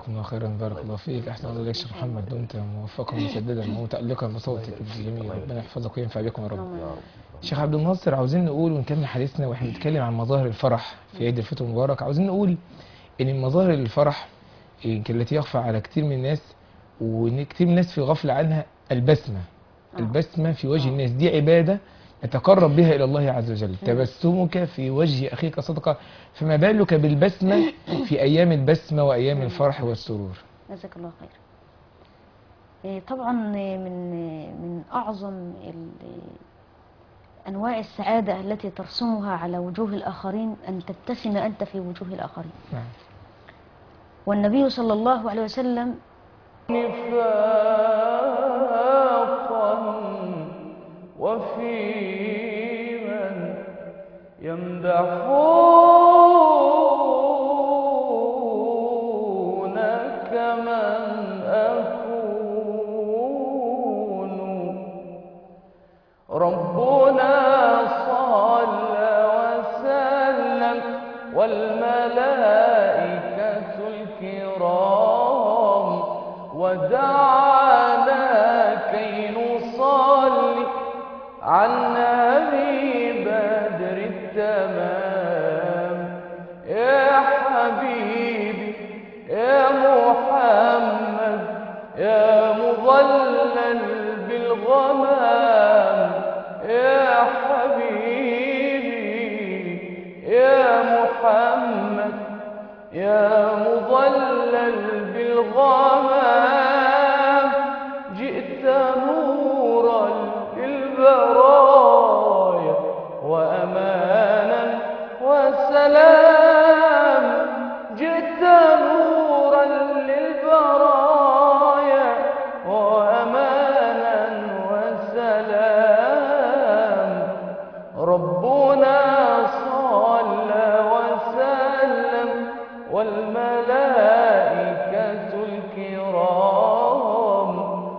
جزاكم الله خيرا، بارك الله فيك، احسن الله اليك شيخ محمد، دمت موفقا مسددا ومتألقا بصوتك الجميل، ربنا يحفظك وينفع بكم يا رب. شيخ عبد الناصر، عاوزين نقول ونكمل حديثنا واحنا بنتكلم عن مظاهر الفرح في عيد الفطر المبارك. عاوزين نقول ان من مظاهر الفرح التي يخفى على كثير من الناس وان كثير من الناس في غفله عنها البسمه. البسمه في وجه الناس دي عباده نتقرب بها الى الله عز وجل. تبسمك في وجه اخيك صدقه، فما بالك بالبسمه في ايام البسمه وايام الفرح والسرور. جزاك الله خير. طبعا من اعظم انواع السعاده التي ترسمها على وجوه الاخرين ان تبتسم انت في وجوه الاخرين. نعم. والنبي صلى الله عليه وسلم نفاقا وفي من يمدحونك من أكون ربنا صلى وسلم والملائكة الكرام ودعانا كي نصلي على النبي بدر التمام. يا حبيبي يا محمد يا مظلل بالغمام، يا حبيبي يا محمد يا مظلل بالغمام، جئت نورا للبرايا وأمانا وسلام، جئت نورا للبرايا وأمانا وسلام. ربنا صلى وسلم والملائكة الكرام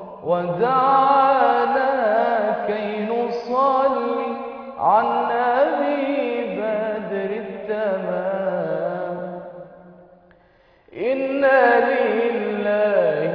ودعانا كي نصلي على النبي بدر التمام. إن لله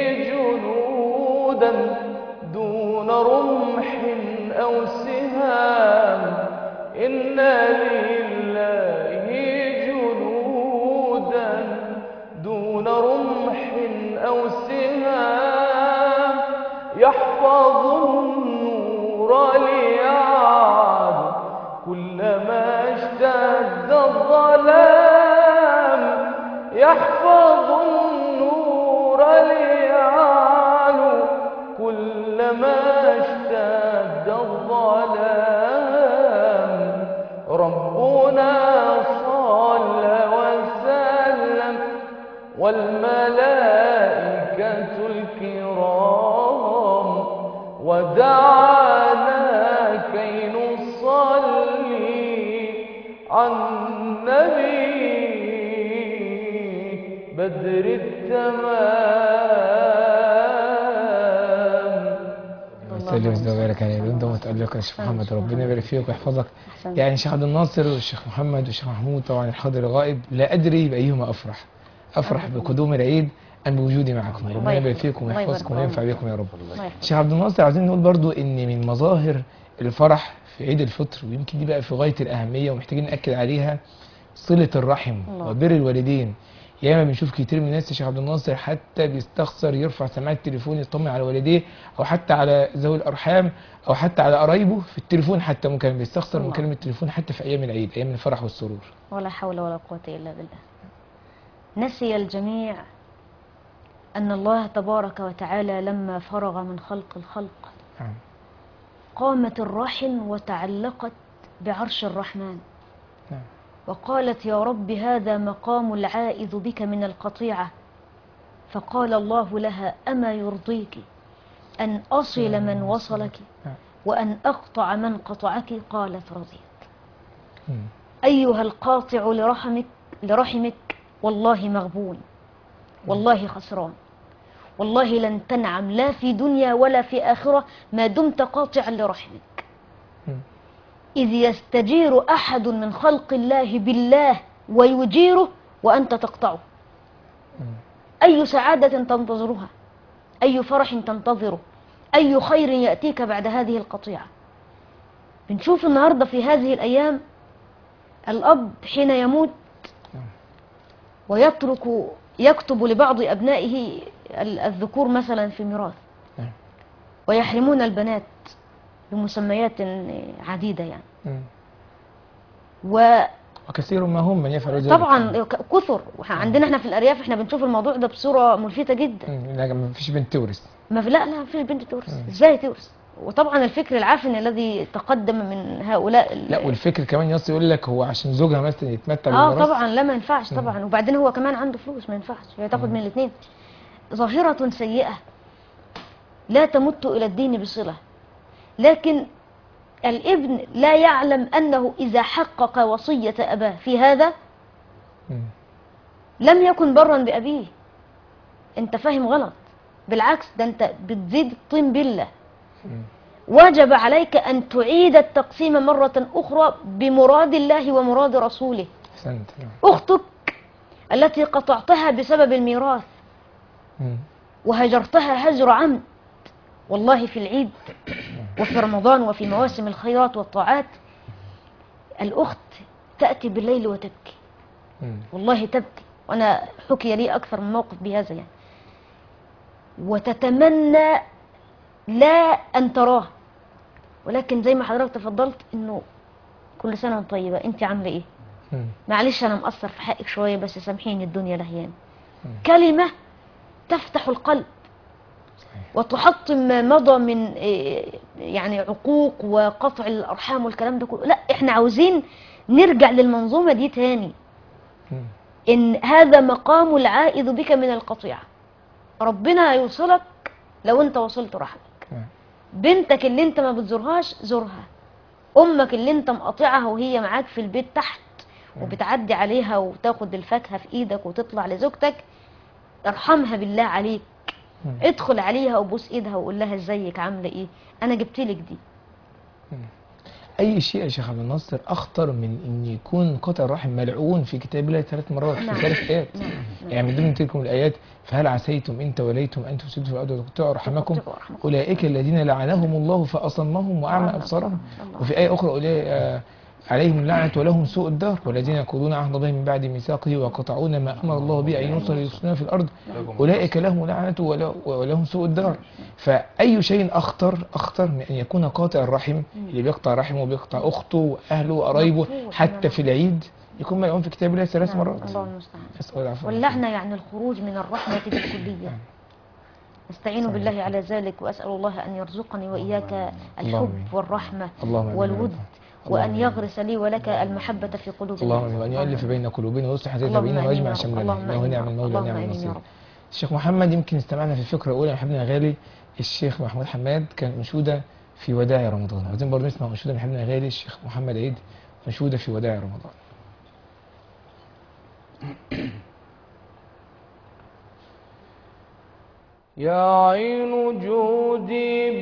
جنودا دون رمح أو سهام، إن لله جنودا دون رمح أو سهام، يحفظ النور ليعد كلما اشتد الظلام، يحفظ النور ليعلو كلما اشتد الظلام. ربنا صلى وسلم والملائكة الكرام ودعانا كي نصلي على النبي بدر التمام. سلم وبارك عليك، انت متألق يا شيخ محمد، ربنا يبارك فيك ويحفظك. أحسنت. يعني الشيخ عبد الناصر والشيخ محمد والشيخ محمود طبعا الحاضر الغائب، لا ادري بايهما افرح بقدوم العيد ام بوجودي معكم. ربنا يبارك فيكم الله ويحفظكم يبارك وينفع فيك. بكم يا رب. الله يحفظك. الشيخ عبد الناصر، عايزين نقول برضو ان من مظاهر الفرح في عيد الفطر، ويمكن دي بقى في غايه الاهميه ومحتاجين ناكد عليها، صله الرحم الله. وبر الوالدين. ياما بنشوف كتير من الناس يا شيخ عبد الناصر حتى بيستخسر يرفع سماعه التليفون يطمن على والديه او حتى على ذوي الارحام او حتى على قرايبه في التليفون، حتى ممكن بيستخسر الله. مكالمه التليفون حتى في ايام العيد، ايام الفرح والسرور. ولا حول ولا قوة إلا بالله. نسي الجميع أن الله تبارك وتعالى لما فرغ من خلق الخلق نعم. قامت الرحم وتعلقت بعرش الرحمن، نعم. وقالت يا رب هذا مقام العائذ بك من القطيعة، فقال الله لها أما يرضيك أن أصل من وصلك نعم. وأن أقطع من قطعك؟ قالت رضيت. مم. أيها القاطع لرحمك والله مغبون، والله خسران، والله لن تنعم لا في دنيا ولا في آخرة ما دمت قاطعا لرحمك. مم. إذ يستجير أحد من خلق الله بالله ويجيره وأنت تقطعه. مم. أي سعادة تنتظرها، أي فرح تنتظره، أي خير يأتيك بعد هذه القطيعة. بنشوف النهاردة في هذه الأيام الأب حين يموت يكتب لبعض أبنائه الذكور مثلا في ميراث، ويحرمون البنات بمسميات عديدة يعني. وكثير ما هم من يفعل ذلك. طبعا كثر عندنا احنا في الأرياف، احنا بنشوف الموضوع ده بصورة ملفتة جدا. لا ما فيش بنت تورث. لا ما فيش بنت تورث، ازاي تورث؟ وطبعا الفكر العافن الذي تقدم من هؤلاء لا والفكر كمان يقول لك هو عشان زوجها مثلا يتمتع بالميراث. طبعا لا ما ينفعش طبعا. وبعدين هو كمان عنده فلوس، ما ينفعش هي تاخد من الاثنين. ظاهرة سيئة لا تمت إلى الدين بصلة، لكن الابن لا يعلم أنه إذا حقق وصية أباه في هذا لم يكن برا بأبيه. انت فاهم غلط، بالعكس ده انت بتزيد الطين بلة. وجب عليك أن تعيد التقسيم مرة أخرى بمراد الله ومراد رسوله. أحسنت. أختك التي قطعتها بسبب الميراث وهجرتها هجر عمد، والله في العيد وفي رمضان وفي مواسم الخيرات والطاعات الأخت تأتي بالليل وتبكي، والله تبكي، وأنا حكي لي أكثر من موقف بهذا يعني، وتتمنى لا أن تراه، ولكن زي ما حضرتك تفضلت إنه كل سنة وانت طيبة، أنت عاملة إيه؟ معلش أنا مقصر في حقك شوية بس سامحيني الدنيا لهيان. كلمة تفتح القلب وتحطم ما مضى من يعني عقوق وقطع الأرحام والكلام ده كله. لا احنا عاوزين نرجع للمنظومة دي تاني، إن هذا مقام العائذ بك من القطيعة. ربنا هيوصلك لو انت وصلت رحمك. بنتك اللي انت ما بتزورهاش زورها، امك اللي انت مقاطعها وهي معاك في البيت تحت وبتعدي عليها وتاخد الفاكهة في ايدك وتطلع لزوجتك، ارحمها بالله عليك، ادخل عليها وبوس ايدها وقول لها ازيك عامله ايه، انا جبت لك دي. اي شيء يا شيخ عبد الناصر اخطر من ان يكون قطع الرحم ملعون في كتاب الله 3 مرات في 3 ايات. يعني من ضمن تلكم الايات فهل عسيتم ان توليتم ان تفسدوا في الارض وتقطعوا ارحامكم اولئك الذين لعنهم الله فاصمهم واعمى ابصارهم. وفي ايه اخرى اولئك عليهم اللعنة ولهم سوء الدار والذين يقولون عهد الله من بعد ميثاقه ويقطعون ما امر الله به ان يوصل يفسدون في الارض اولئك لهم اللعنة ولهم سوء الدار. فاي شيء اخطر من ان يكون قاطع الرحم اللي بيقطع رحمه وبيقطع اخته واهله وقرايبه حتى في العيد يكون ملعون في كتاب الله 3 مرات. الله المستعان. واللعنة يعني الخروج من الرحمة بالكلية. نستعين بالله على ذلك، وأسأل الله أن يرزقني وإياك الحب والرحمة والود، وأن يغرس لي ولك المحبة في قلوبنا. اللهم وأن يؤلف بين قلوبنا ويصلح ذات بيننا ويجمع شملنا إنه نعم المولى ونعم النصير. الشيخ محمد يمكن استمعنا في الفقرة الأولى من حبيبنا الغالي الشيخ محمود حماد كان أنشودة في وداع رمضان، عايزين برضه نسمع أنشودة من حبيبنا الغالي الشيخ محمد عيد أنشودة في وداع رمضان. يا عين جودي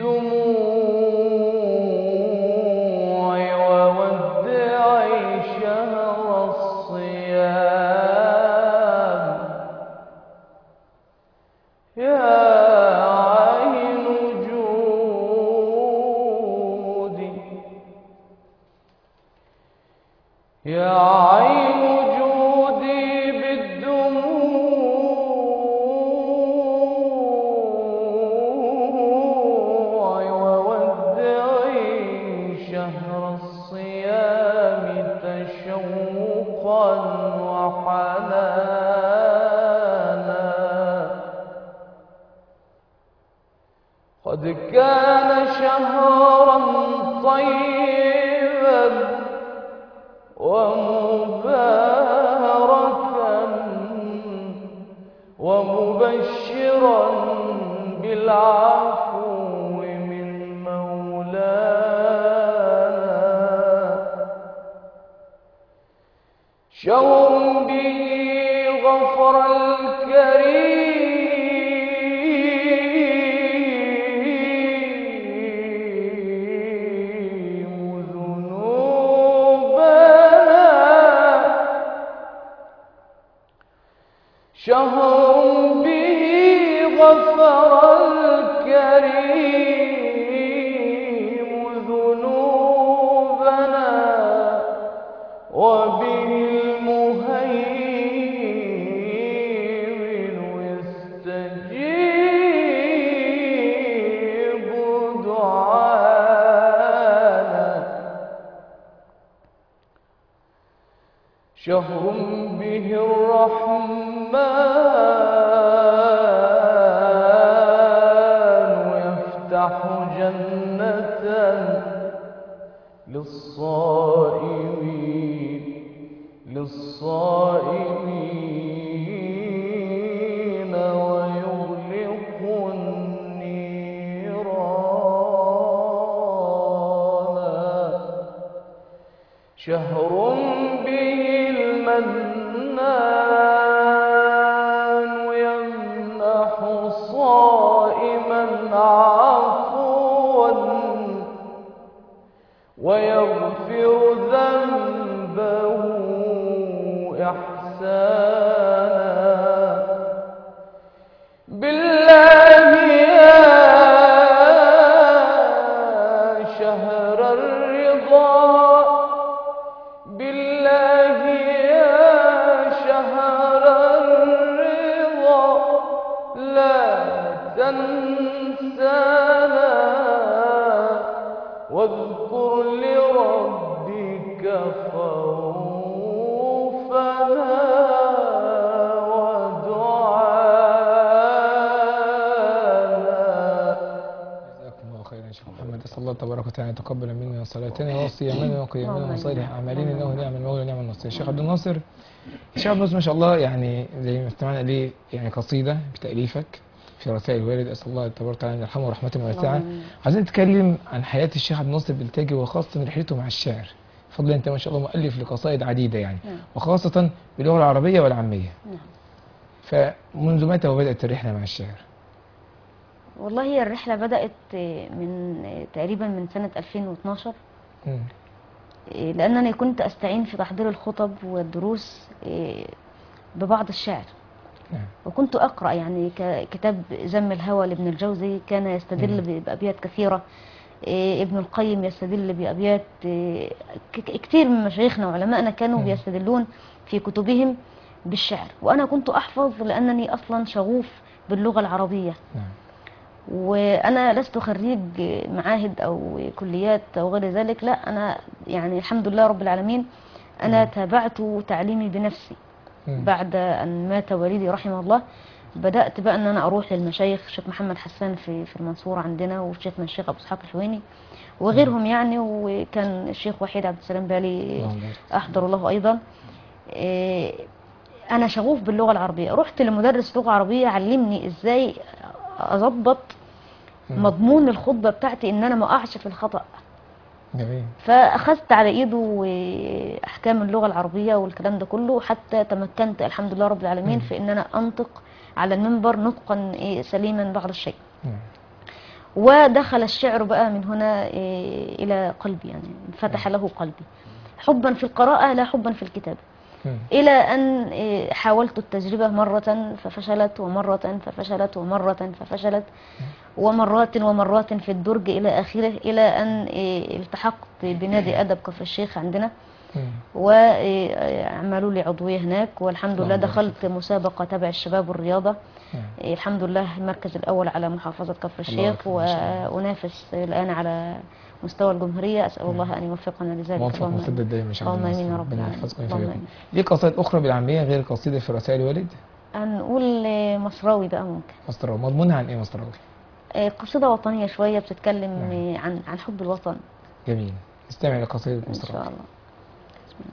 بالدموع وودعي شهر الصيام، يا عين جودي، يا عين جودي بالدموع وودعي شهر الصيام تشوقا وحنانا. قد كان شهرا طيبا ومباركا ومبشرا بالعفو من مولانا. شهر به غفر الكريم ذنوبنا. شهر به غفر الكريم ذنوبنا وبه المهيمن يستجيب دعانا. شهر به الرحمن يفتح جنة للصائمين ويغلق النيران. شهر به المنان يمنح صائما عفوا ويغفر ذنبه إحسانا. بالله يا شهر الرضا، بالله يا شهر الرضا لا تنسانا واذكر لربك خوفنا ودعانا. جزاكم الله خيرا يا شيخ محمد. اسال الله تبارك وتعالى ان يتقبل منا صلاتنا وصيامنا وقيامنا وصالح اعمالنا انه نعم المولى ونعم النصير. الشيخ عبد الناصر، الشيخ عبد الناصر ما شاء الله يعني زي ما استمعنا ليه يعني قصيده بتاليفك في رسائل الوالد، اسال الله تبارك وتعالى ان يرحمه رحمه واسعه. عايزين نتكلم عن حياه الشيخ عبد الناصر بلتاجي وخاصه رحلته مع الشعر. فضلا انت ما شاء الله مؤلف لقصائد عديده يعني وخاصه باللغه العربيه والعاميه. فمنذ متى وبدات الرحله مع الشعر؟ والله هي الرحلة بدأت من تقريبا من سنة 2012، لأنني كنت أستعين في تحضير الخطب والدروس ببعض الشعر. وكنت أقرأ يعني كتاب ذم الهوى لابن الجوزي، كان يستدل بأبيات كثيرة. ابن القيم يستدل بأبيات كتير من مشايخنا وعلمائنا كانوا بيستدلون في كتبهم بالشعر، وأنا كنت أحفظ لأنني أصلا شغوف باللغة العربية. وأنا لست خريج معاهد أو كليات أو غير ذلك، لا، أنا يعني الحمد لله رب العالمين أنا تابعت تعليمي بنفسي. بعد أن مات والدي رحمه الله بدأت بقى أن أنا أروح للمشايخ، الشيخ محمد حسان في المنصورة عندنا، وشيخنا الشيخ أبو إسحاق الحويني وغيرهم يعني، وكان الشيخ وحيد عبد السلام بالي أحضر الله أيضا. أنا شغوف باللغة العربية، رحت لمدرس لغة عربية علمني إزاي أضبط مضمون الخطبة بتاعتي إن أنا ما أقعش في الخطأ. جميل. فأخذت على إيده أحكام اللغة العربية والكلام ده كله، حتى تمكنت الحمد لله رب العالمين في إن أنا أنطق على المنبر نطقا سليما بعض الشيء. ودخل الشعر بقى من هنا إلى قلبي، يعني فتح له قلبي حبا في القراءة لا حبا في الكتابة. إلى أن حاولت التجربة مرة ففشلت، ومرة ففشلت، ومرة ففشلت، ومرات في الدرج إلى آخره، إلى أن التحقت بنادي أدب كفر الشيخ عندنا، وعملوا لي عضوية هناك، والحمد لله دخلت مسابقة تبع الشباب والرياضة. الحمد لله المركز الأول على محافظة كفر الشيخ، وأنافس الآن على مستوى الجمهورية. أسأل الله أن يوفقنا لذلك. موفق مسدد دايما. اللهم آمين يا رب العالمين. ليه قصائد أخرى بالعامية غير قصيدة في رسائل الوالد؟ هنقول مصراوي بقى ممكن. مصراوي، مضمونها عن إيه مصراوي؟ قصيدة وطنية شوية بتتكلم عن حب الوطن. جميل، نستمع إلى قصيدة مصراوي إن شاء الله. بسم الله.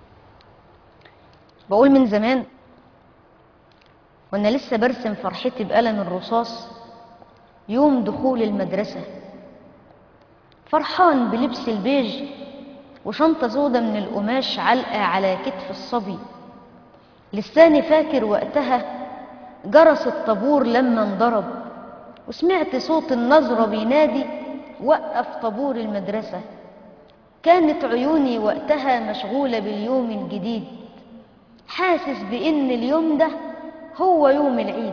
بقول من زمان وأنا لسه برسم فرحتي بقلم الرصاص، يوم دخول المدرسة فرحان بلبس البيج وشنطة سودة من القماش علقة على كتف الصبي. لساني فاكر وقتها جرس الطابور لما انضرب، وسمعت صوت النظرة بينادي وقف طابور المدرسة. كانت عيوني وقتها مشغولة باليوم الجديد، حاسس بإن اليوم ده هو يوم العيد.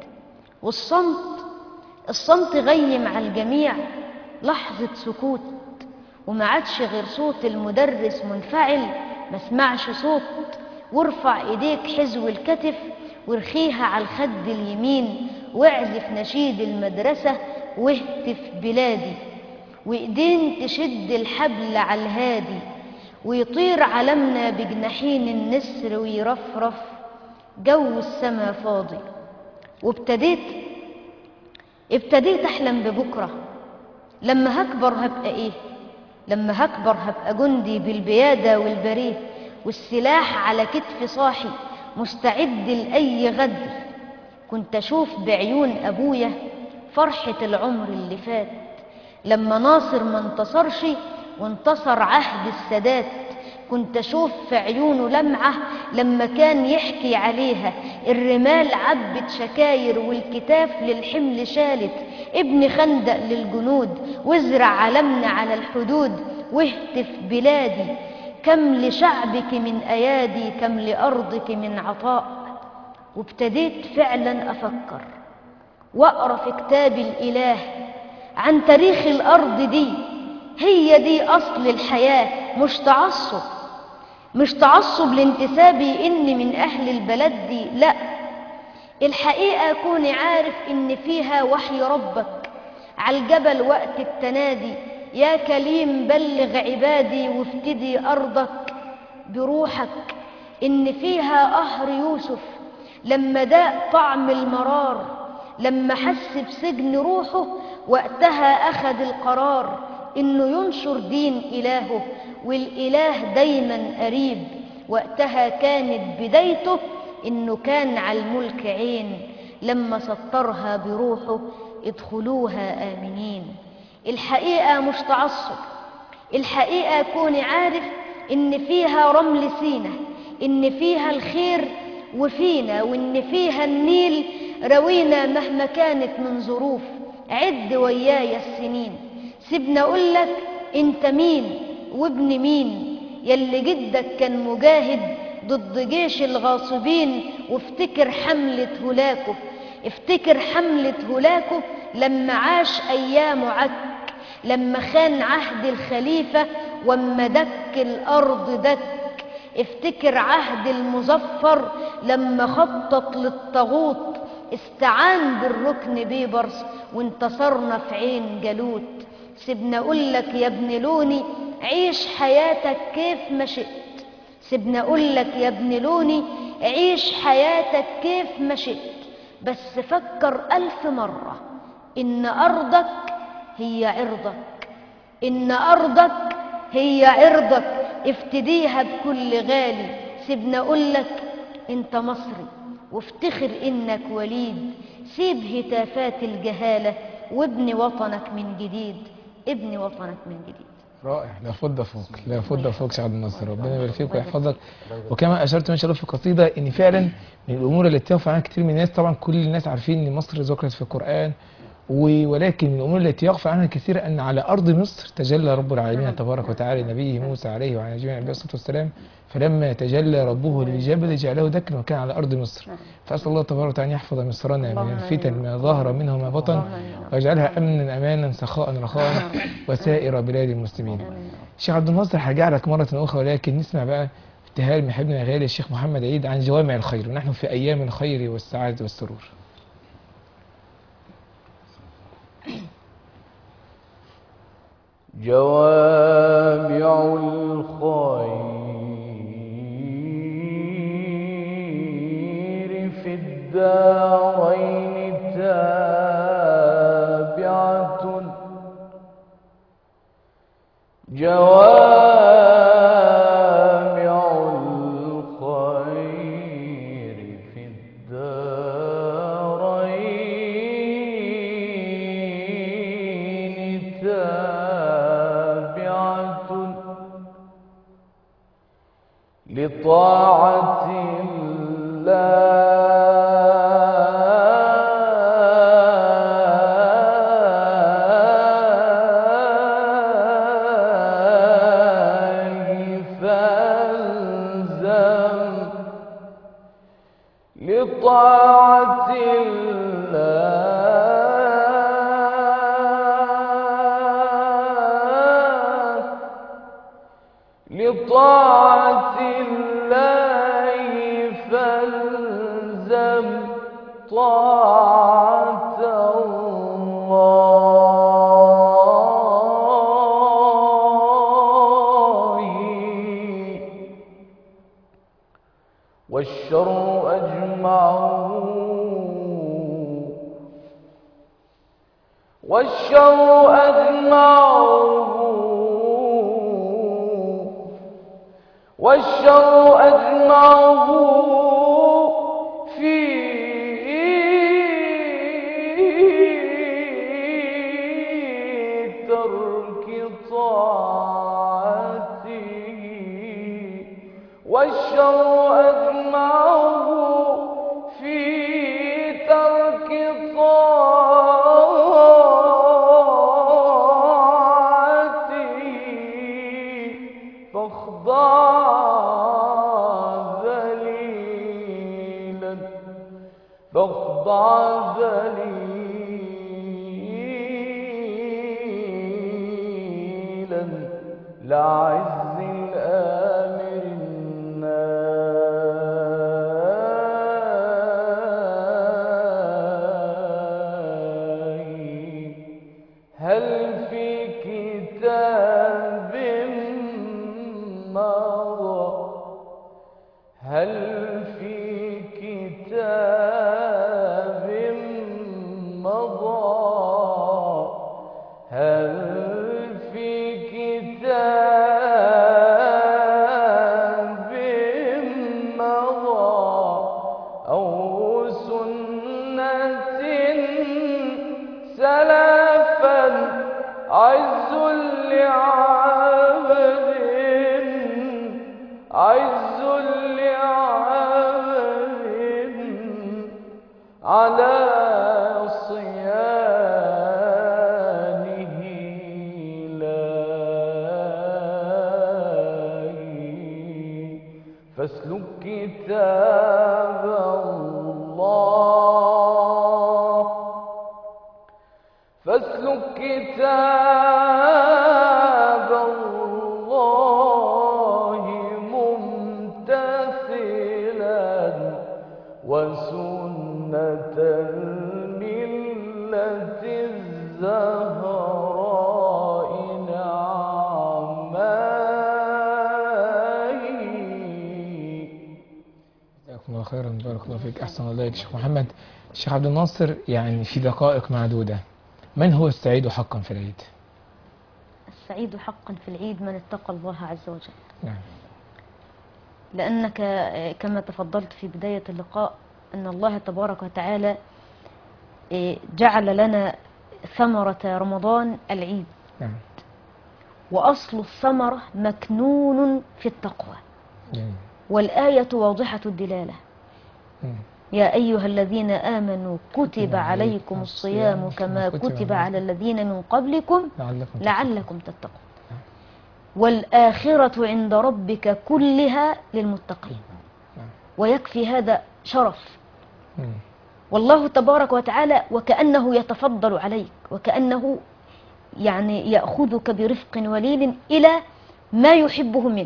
الصمت غيم على الجميع، لحظة سكوت، وما عادش غير صوت المدرس منفعل، ما سمعش صوت. وارفع ايديك حذو الكتف وارخيها على الخد اليمين، واعزف نشيد المدرسة واهتف بلادي. وايدين تشد الحبل على الهادي، ويطير علمنا بجناحين النسر ويرفرف، جو السما فاضي. ابتديت احلم ببكرة، لما هكبر هبقى ايه؟ لما هكبر هبقى جندي بالبيادة والبريه، والسلاح على كتفي صاحي مستعد لأي غدر. كنت أشوف بعيون أبويا فرحة العمر اللي فات، لما ناصر ما انتصرش وانتصر عهد السادات. كنت أشوف في عيونه لمعة لما كان يحكي عليها، الرمال عبت شكاير والكتاف للحمل شالت. ابن خندق للجنود وازرع علمنا على الحدود، واهتف بلادي. كم لشعبك من أيادي، كم لأرضك من عطاء. وابتديت فعلا أفكر وأقرأ في كتاب الإله عن تاريخ الأرض دي. هي دي أصل الحياة، مش تعصب لانتسابي إني من أهل البلد دي، لأ. الحقيقة كوني عارف إن فيها وحي ربك على الجبل وقت التنادي، يا كليم بلغ عبادي وافتدي أرضك بروحك. إن فيها قهر يوسف لما داق طعم المرار، لما حس بسجن روحه وقتها أخذ القرار إنه ينشر دين إلهه، والإله دايما قريب. وقتها كانت بدايته إنه كان على الملك عين، لما سطرها بروحه ادخلوها آمنين. الحقيقة مش تعصب، الحقيقة كوني عارف إن فيها رمل سينا، إن فيها الخير وفينا، وإن فيها النيل روينا مهما كانت من ظروف. عد وياي السنين، سيبنا أقولك أنت مين وابن مين، يلي جدك كان مجاهد ضد جيش الغاصبين. وافتكر حملة هولاكو، افتكر حملة هولاكو لما عاش أيامه عك، لما خان عهد الخليفة وما دك الأرض دك. افتكر عهد المظفر لما خطط للطاغوت، استعان بالركن بيبرس وانتصرنا في عين جالوت. سيبنا أقولك يا ابن لوني عيش حياتك كيف ما شئت، سيبنا أقولك يا ابن لوني عيش حياتك كيف ما شئت. بس فكر 1000 مرة إن أرضك هي عرضك، إن أرضك هي عرضك. افتديها بكل غالي. سيبنا أقولك أنت مصري وافتخر إنك وليد. سيب هتافات الجهالة وابني وطنك من جديد، ابني وطنك من جديد. رائع، لا فض فوق، لا فض فوق شعب النصر. ربنا يبارك فيك ويحفظك. وكما اشرت ما شاء الله في القصيده ان فعلا من الامور اللي اتفق عنها كتير من الناس، طبعا كل الناس عارفين ان مصر ذكرت في القران، ولكن من الامور التي يغفل عنها كثير ان على ارض مصر تجلى رب العالمين تبارك وتعالى لنبيه موسى عليه وعلى جميع الانبياء الصلاه والسلام، فلما تجلى ربه للجبل جعله دكا وكان على ارض مصر. فاسال الله تبارك وتعالى ان يحفظ مصرنا من الفتن ما ظهر منه ما بطن، ويجعلها امنا امانا سخاء رخاء وسائر بلاد المسلمين. الشيخ عبد الناصر هرجع مرة أخرى، ولكن نسمع بقى ابتهال من حبنا الغالي الشيخ محمد عيد عن جوامع الخير، ونحن في أيام الخير والسعادة والسرور. جوامع الخير في الدارين تابعة، جوامع الخير في الدارين تابعة لطاعة لطاعة الله فالزم طاعة الله والشر أجمعه في ترك طاعته والشر أجمعه في ترك طاعته فاخضع ذليلا لعز الآمر الناهي هل في كتاب مضى هل في كتاب مضى هل في كتاب مضى أو سنة سلفا عز لعبد على صيانه لاهي فاسلك كتاب الله ممتثلا وسنة الملة الزهراء نعمائي. جزاكم الله خيرا، بارك الله فيك، أحسن الله إليك شيخ محمد. الشيخ عبد الناصر، يعني في دقائق معدودة، من هو السعيد حقا في العيد؟ السعيد حقا في العيد من اتقى الله عز وجل. نعم. لأنك كما تفضلت في بداية اللقاء أن الله تبارك وتعالى جعل لنا ثمرة رمضان العيد. نعم. وأصل الثمرة مكنون في التقوى. جميل. والآية واضحة الدلالة. مم. يا أيها الذين آمنوا كتب عليكم الصيام كما كتب على الذين من قبلكم لعلكم تتقون. والآخرة عند ربك كلها للمتقين. ويكفي هذا شرف. والله تبارك وتعالى وكأنه يتفضل عليك، وكأنه يعني يأخذك برفق ولين إلى ما يحبه منك.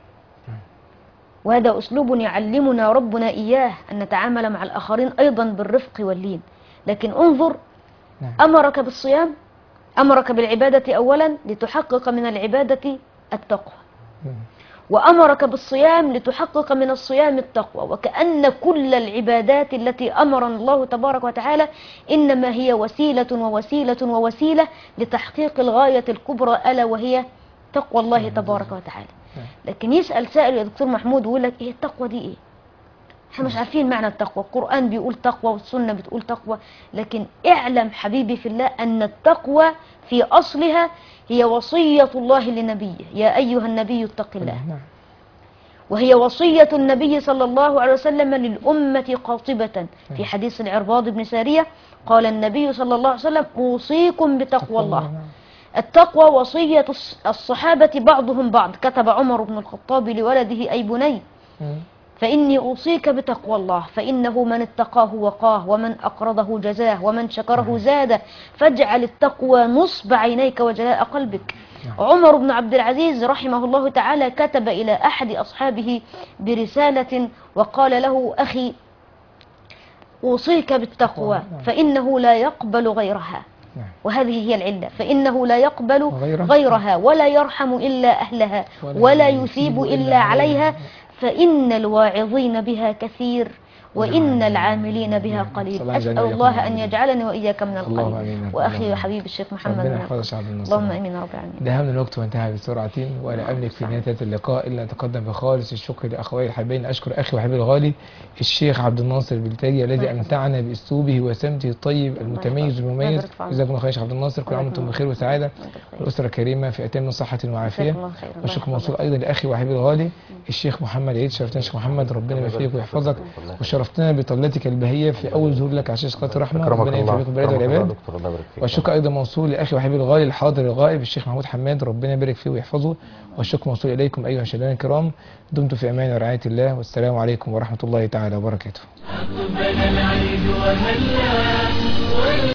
وهذا أسلوب يعلمنا ربنا إياه أن نتعامل مع الآخرين أيضا بالرفق واللين. لكن انظر، أمرك بالصيام، أمرك بالعبادة أولا لتحقق من العبادة التقوى، وأمرك بالصيام لتحقق من الصيام التقوى. وكأن كل العبادات التي أمرنا الله تبارك وتعالى إنما هي وسيلة ووسيلة ووسيلة لتحقيق الغاية الكبرى، ألا وهي تقوى الله تبارك وتعالى. لكن يسأل سائل يا دكتور محمود ويقول لك إيه التقوى دي؟ إيه؟ احنا مش عارفين معنى التقوى. القرآن بيقول تقوى والسنة بتقول تقوى، لكن اعلم حبيبي في الله أن التقوى في أصلها هي وصية الله لنبيه، يا أيها النبي اتق الله. وهي وصية النبي صلى الله عليه وسلم للأمة قاطبة. في حديث العرباض بن سارية قال النبي صلى الله عليه وسلم أوصيكم بتقوى الله. التقوى وصية الصحابة بعضهم بعض. كتب عمر بن الخطاب لولده أي بني فإني أوصيك بتقوى الله، فإنه من اتقاه وقاه، ومن أقرضه جزاه، ومن شكره زاده، فاجعل التقوى نصب عينيك وجلاء قلبك. عمر بن عبد العزيز رحمه الله تعالى كتب إلى أحد أصحابه برسالة وقال له: أخي أوصيك بالتقوى فإنه لا يقبل غيرها. وهذه هي العلة، فإنه لا يقبل غيرها ولا يرحم إلا أهلها ولا يثيب إلا عليها، فإن الواعظين بها كثير وإن العاملين بها قليل. أسأل الله أن يجعلني وإياك من القليل. وأخي وحبيبي الشيخ محمد ربنا يحفظك يا شيخ عبد الناصر. اللهم آمين يا رب العالمين. دهمنا الوقت وانتهى بسرعة، ولا أملك في نهاية اللقاء إلا أن أتقدم بخالص الشكر لأخوي الحبيبين. أشكر أخي وحبيبي الغالي الشيخ عبد الناصر البلتاجي الذي أمتعنا بأسلوبه وسمته الطيب المتميز المميز. جزاكم الله خير يا شيخ عبد الناصر، كل عام وأنتم بخير وسعادة والأسرة الكريمة في أتم صحة وعافية. والشكر موصول أيضا لأخي وحبيبي الغالي الشيخ محمد عيد. شرفتنا يا شيخ محمد، ربنا يبارك فيك ويحفظك، وشرفتنا بطلتك البهية في أول ظهور لك على شاشة قناة الرحمة. ربنا ينفع بك البلاد والعباد. والشكر أيضا موصول لأخي وحبيبي الغالي الحاضر الغائب الشيخ محمود حماد، ربنا يبارك فيه ويحفظه. والشكر موصول إليكم أيها المشاهدين الكرام، دمتم في أمان ورعاية الله، والسلام عليكم ورحمة الله تعالى وبركاته.